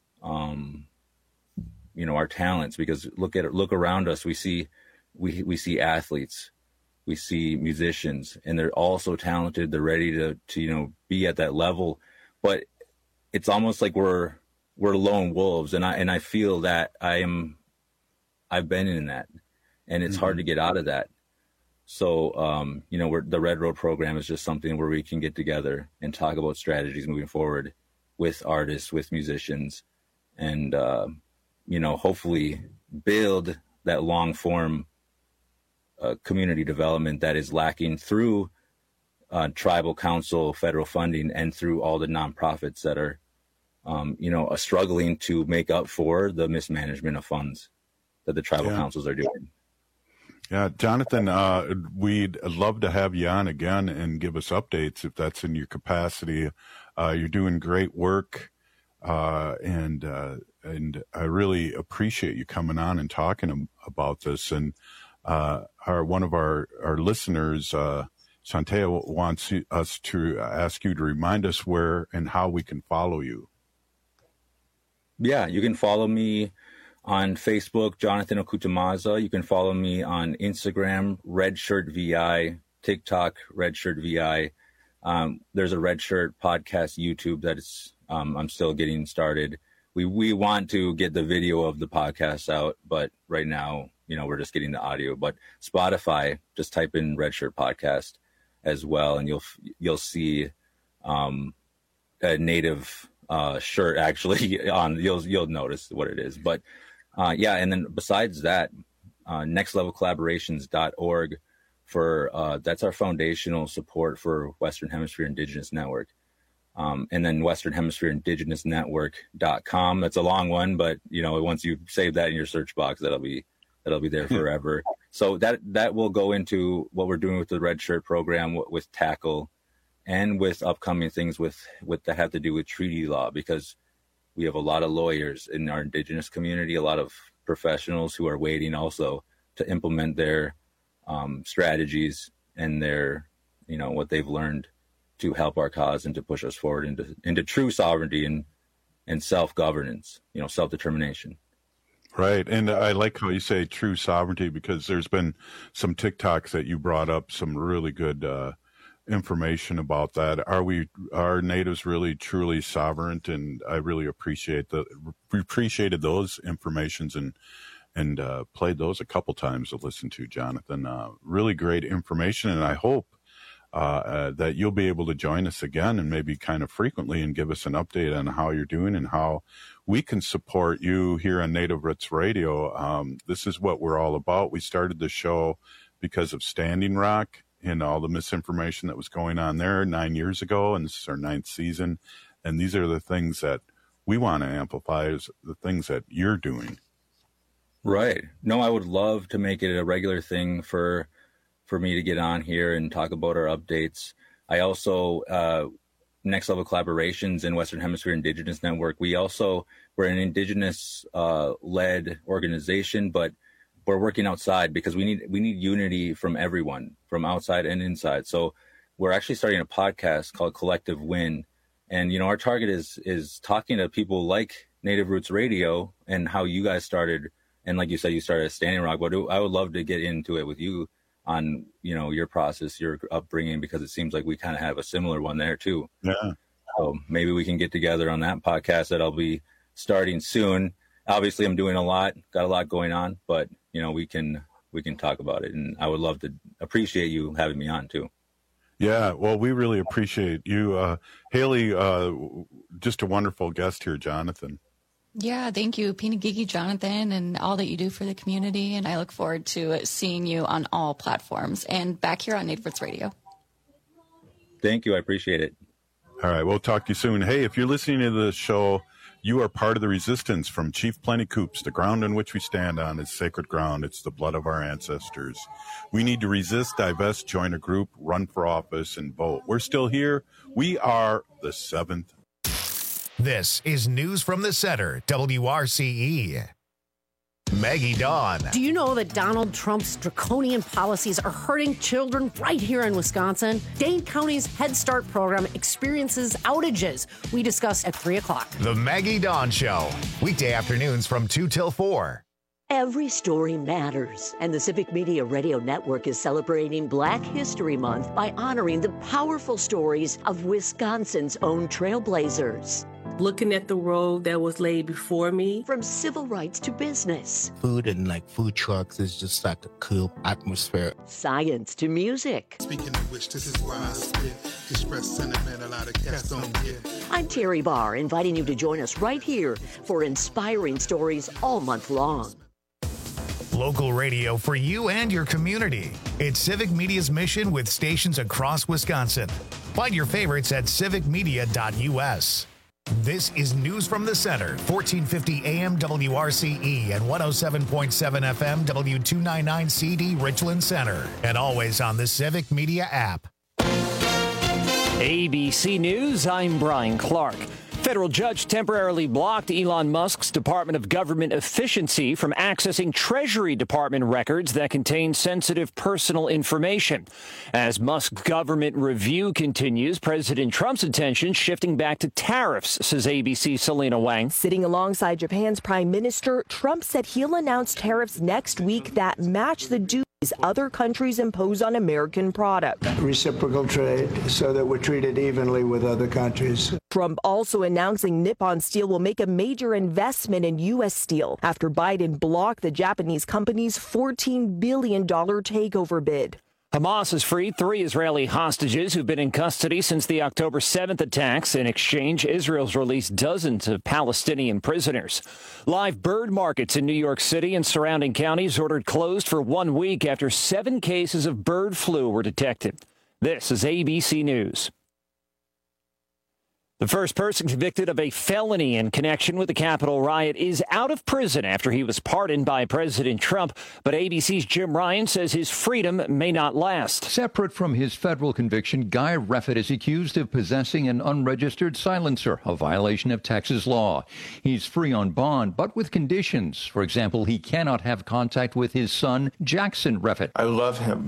um, you know, our talents. Because look at it, look around us, we see we we see athletes, we see musicians, and they're all so talented. They're ready to to you know be at that level, but it's almost like we're we're lone wolves, and I and I feel that I am I've been in that, and it's mm-hmm. hard to get out of that. So um, you know, we're, the Red Road program is just something where we can get together and talk about strategies moving forward with artists, with musicians, and uh, you know, hopefully build that long form uh, community development that is lacking through uh, tribal council, federal funding, and through all the nonprofits that are, um, you know, are struggling to make up for the mismanagement of funds that the tribal yeah. councils are doing. Yeah, Jonathan, uh, we'd love to have you on again and give us updates if that's in your capacity. Uh, you're doing great work, uh, and uh, and I really appreciate you coming on and talking about this. And uh, our one of our our listeners, uh, Shantea, wants us to ask you to remind us where and how we can follow you. Yeah, you can follow me on Facebook, Jonathan Okutamaza. You can follow me on Instagram, RedShirtVI, TikTok, RedShirtVI. Um, there's a Red Shirt podcast YouTube that is um, I'm still getting started. We we want to get the video of the podcast out, but right now, you know, we're just getting the audio. But Spotify, just type in Red Shirt Podcast as well, and you'll you'll see um, a native uh, shirt actually on. You'll you'll notice what it is, but. Uh, yeah, and then besides that, uh, next level collaborations dot org for uh, that's our foundational support for Western Hemisphere Indigenous Network, um, and then Western Hemisphere Indigenous Network dot com. That's a long one, but you know, once you save that in your search box, that'll be that'll be there forever. So that that will go into what we're doing with the Red Shirt program with Tackle, and with upcoming things with with that have to do with treaty law, because we have a lot of lawyers in our Indigenous community, a lot of professionals who are waiting also to implement their um, strategies and their, you know, what they've learned to help our cause and to push us forward into into true sovereignty and and self-governance, you know, self-determination. Right. And I like how you say true sovereignty, because there's been some TikToks that you brought up, some really good uh information about that. Are we, are natives really truly sovereign? And I really appreciate the, we appreciated those informations and, and, uh, played those a couple times to listen to, Jonathan. Uh, really great information. And I hope, uh, uh, that you'll be able to join us again and maybe kind of frequently and give us an update on how you're doing and how we can support you here on Native Roots Radio. Um, this is what we're all about. We started the show because of Standing Rock and all the misinformation that was going on there nine years ago, and this is our ninth season. And these are the things that we want to amplify, is the things that you're doing. Right. No, I would love to make it a regular thing for for me to get on here and talk about our updates. I also, uh, Next Level Collaborations in Western Hemisphere Indigenous Network, we also, we're an Indigenous uh, led organization, but we're working outside because we need we need unity from everyone, from outside and inside. So we're actually starting a podcast called Collective Win, and you know, our target is is talking to people like Native Roots Radio and how you guys started. And like you said, you started at Standing Rock. But I would love to get into it with you on, you know, your process, your upbringing, because it seems like we kind of have a similar one there too. Yeah. So maybe we can get together on that podcast that I'll be starting soon. Obviously, I'm doing a lot, got a lot going on, but you know, we can we can talk about it, and I would love to appreciate you having me on too. Yeah, well, we really appreciate you, uh, Haley. Uh, just a wonderful guest here, Jonathan. Yeah, thank you, Pinagigi Jonathan, and all that you do for the community. And I look forward to seeing you on all platforms and back here on Native Roots Radio. Thank you, I appreciate it. All right, we'll talk to you soon. Hey, if you're listening to the show, you are part of the resistance from Chief Plenty Coups. The ground on which we stand on is sacred ground. It's the blood of our ancestors. We need to resist, divest, join a group, run for office, and vote. We're still here. We are the seventh. This is News from the Center, W R C E. Maggie Dawn. Do you know that Donald Trump's draconian policies are hurting children right here in Wisconsin? Dane County's Head Start program experiences outages. We discuss at three o'clock. The Maggie Dawn Show, weekday afternoons from two till four. Every story matters, and the Civic Media Radio Network is celebrating Black History Month by honoring the powerful stories of Wisconsin's own trailblazers. Looking at the road that was laid before me. From civil rights to business. Food and like food trucks is just like a cool atmosphere. Science to music. Speaking of which, this is why I spit. Express sentiment a lot of cats don't get. I'm Terry Barr, inviting you to join us right here for inspiring stories all month long. Local radio for you and your community. It's Civic Media's mission with stations across Wisconsin. Find your favorites at civic media dot U S. This is News from the Center, fourteen fifty A M W R C E and one oh seven point seven F M W two ninety-nine C D Richland Center, and always on the Civic Media app. A B C News, I'm Brian Clark. Federal judge temporarily blocked Elon Musk's Department of Government Efficiency from accessing Treasury Department records that contain sensitive personal information. As Musk's government review continues, President Trump's attention shifting back to tariffs, says A B C's Selena Wang. Sitting alongside Japan's Prime Minister, Trump said he'll announce tariffs next week that match the duties other countries impose on American products. Reciprocal trade so that we're treated evenly with other countries. Trump also announcing Nippon Steel will make a major investment in U S steel after Biden blocked the Japanese company's fourteen billion dollars takeover bid. Hamas has freed three Israeli hostages who've been in custody since the October seventh attacks. In exchange, Israel's released dozens of Palestinian prisoners. Live bird markets in New York City and surrounding counties ordered closed for one week after seven cases of bird flu were detected. This is A B C News. The first person convicted of a felony in connection with the Capitol riot is out of prison after he was pardoned by President Trump. But A B C's Jim Ryan says his freedom may not last. Separate from his federal conviction, Guy Reffitt is accused of possessing an unregistered silencer, a violation of Texas law. He's free on bond, but with conditions. For example, he cannot have contact with his son, Jackson Reffitt. I love him.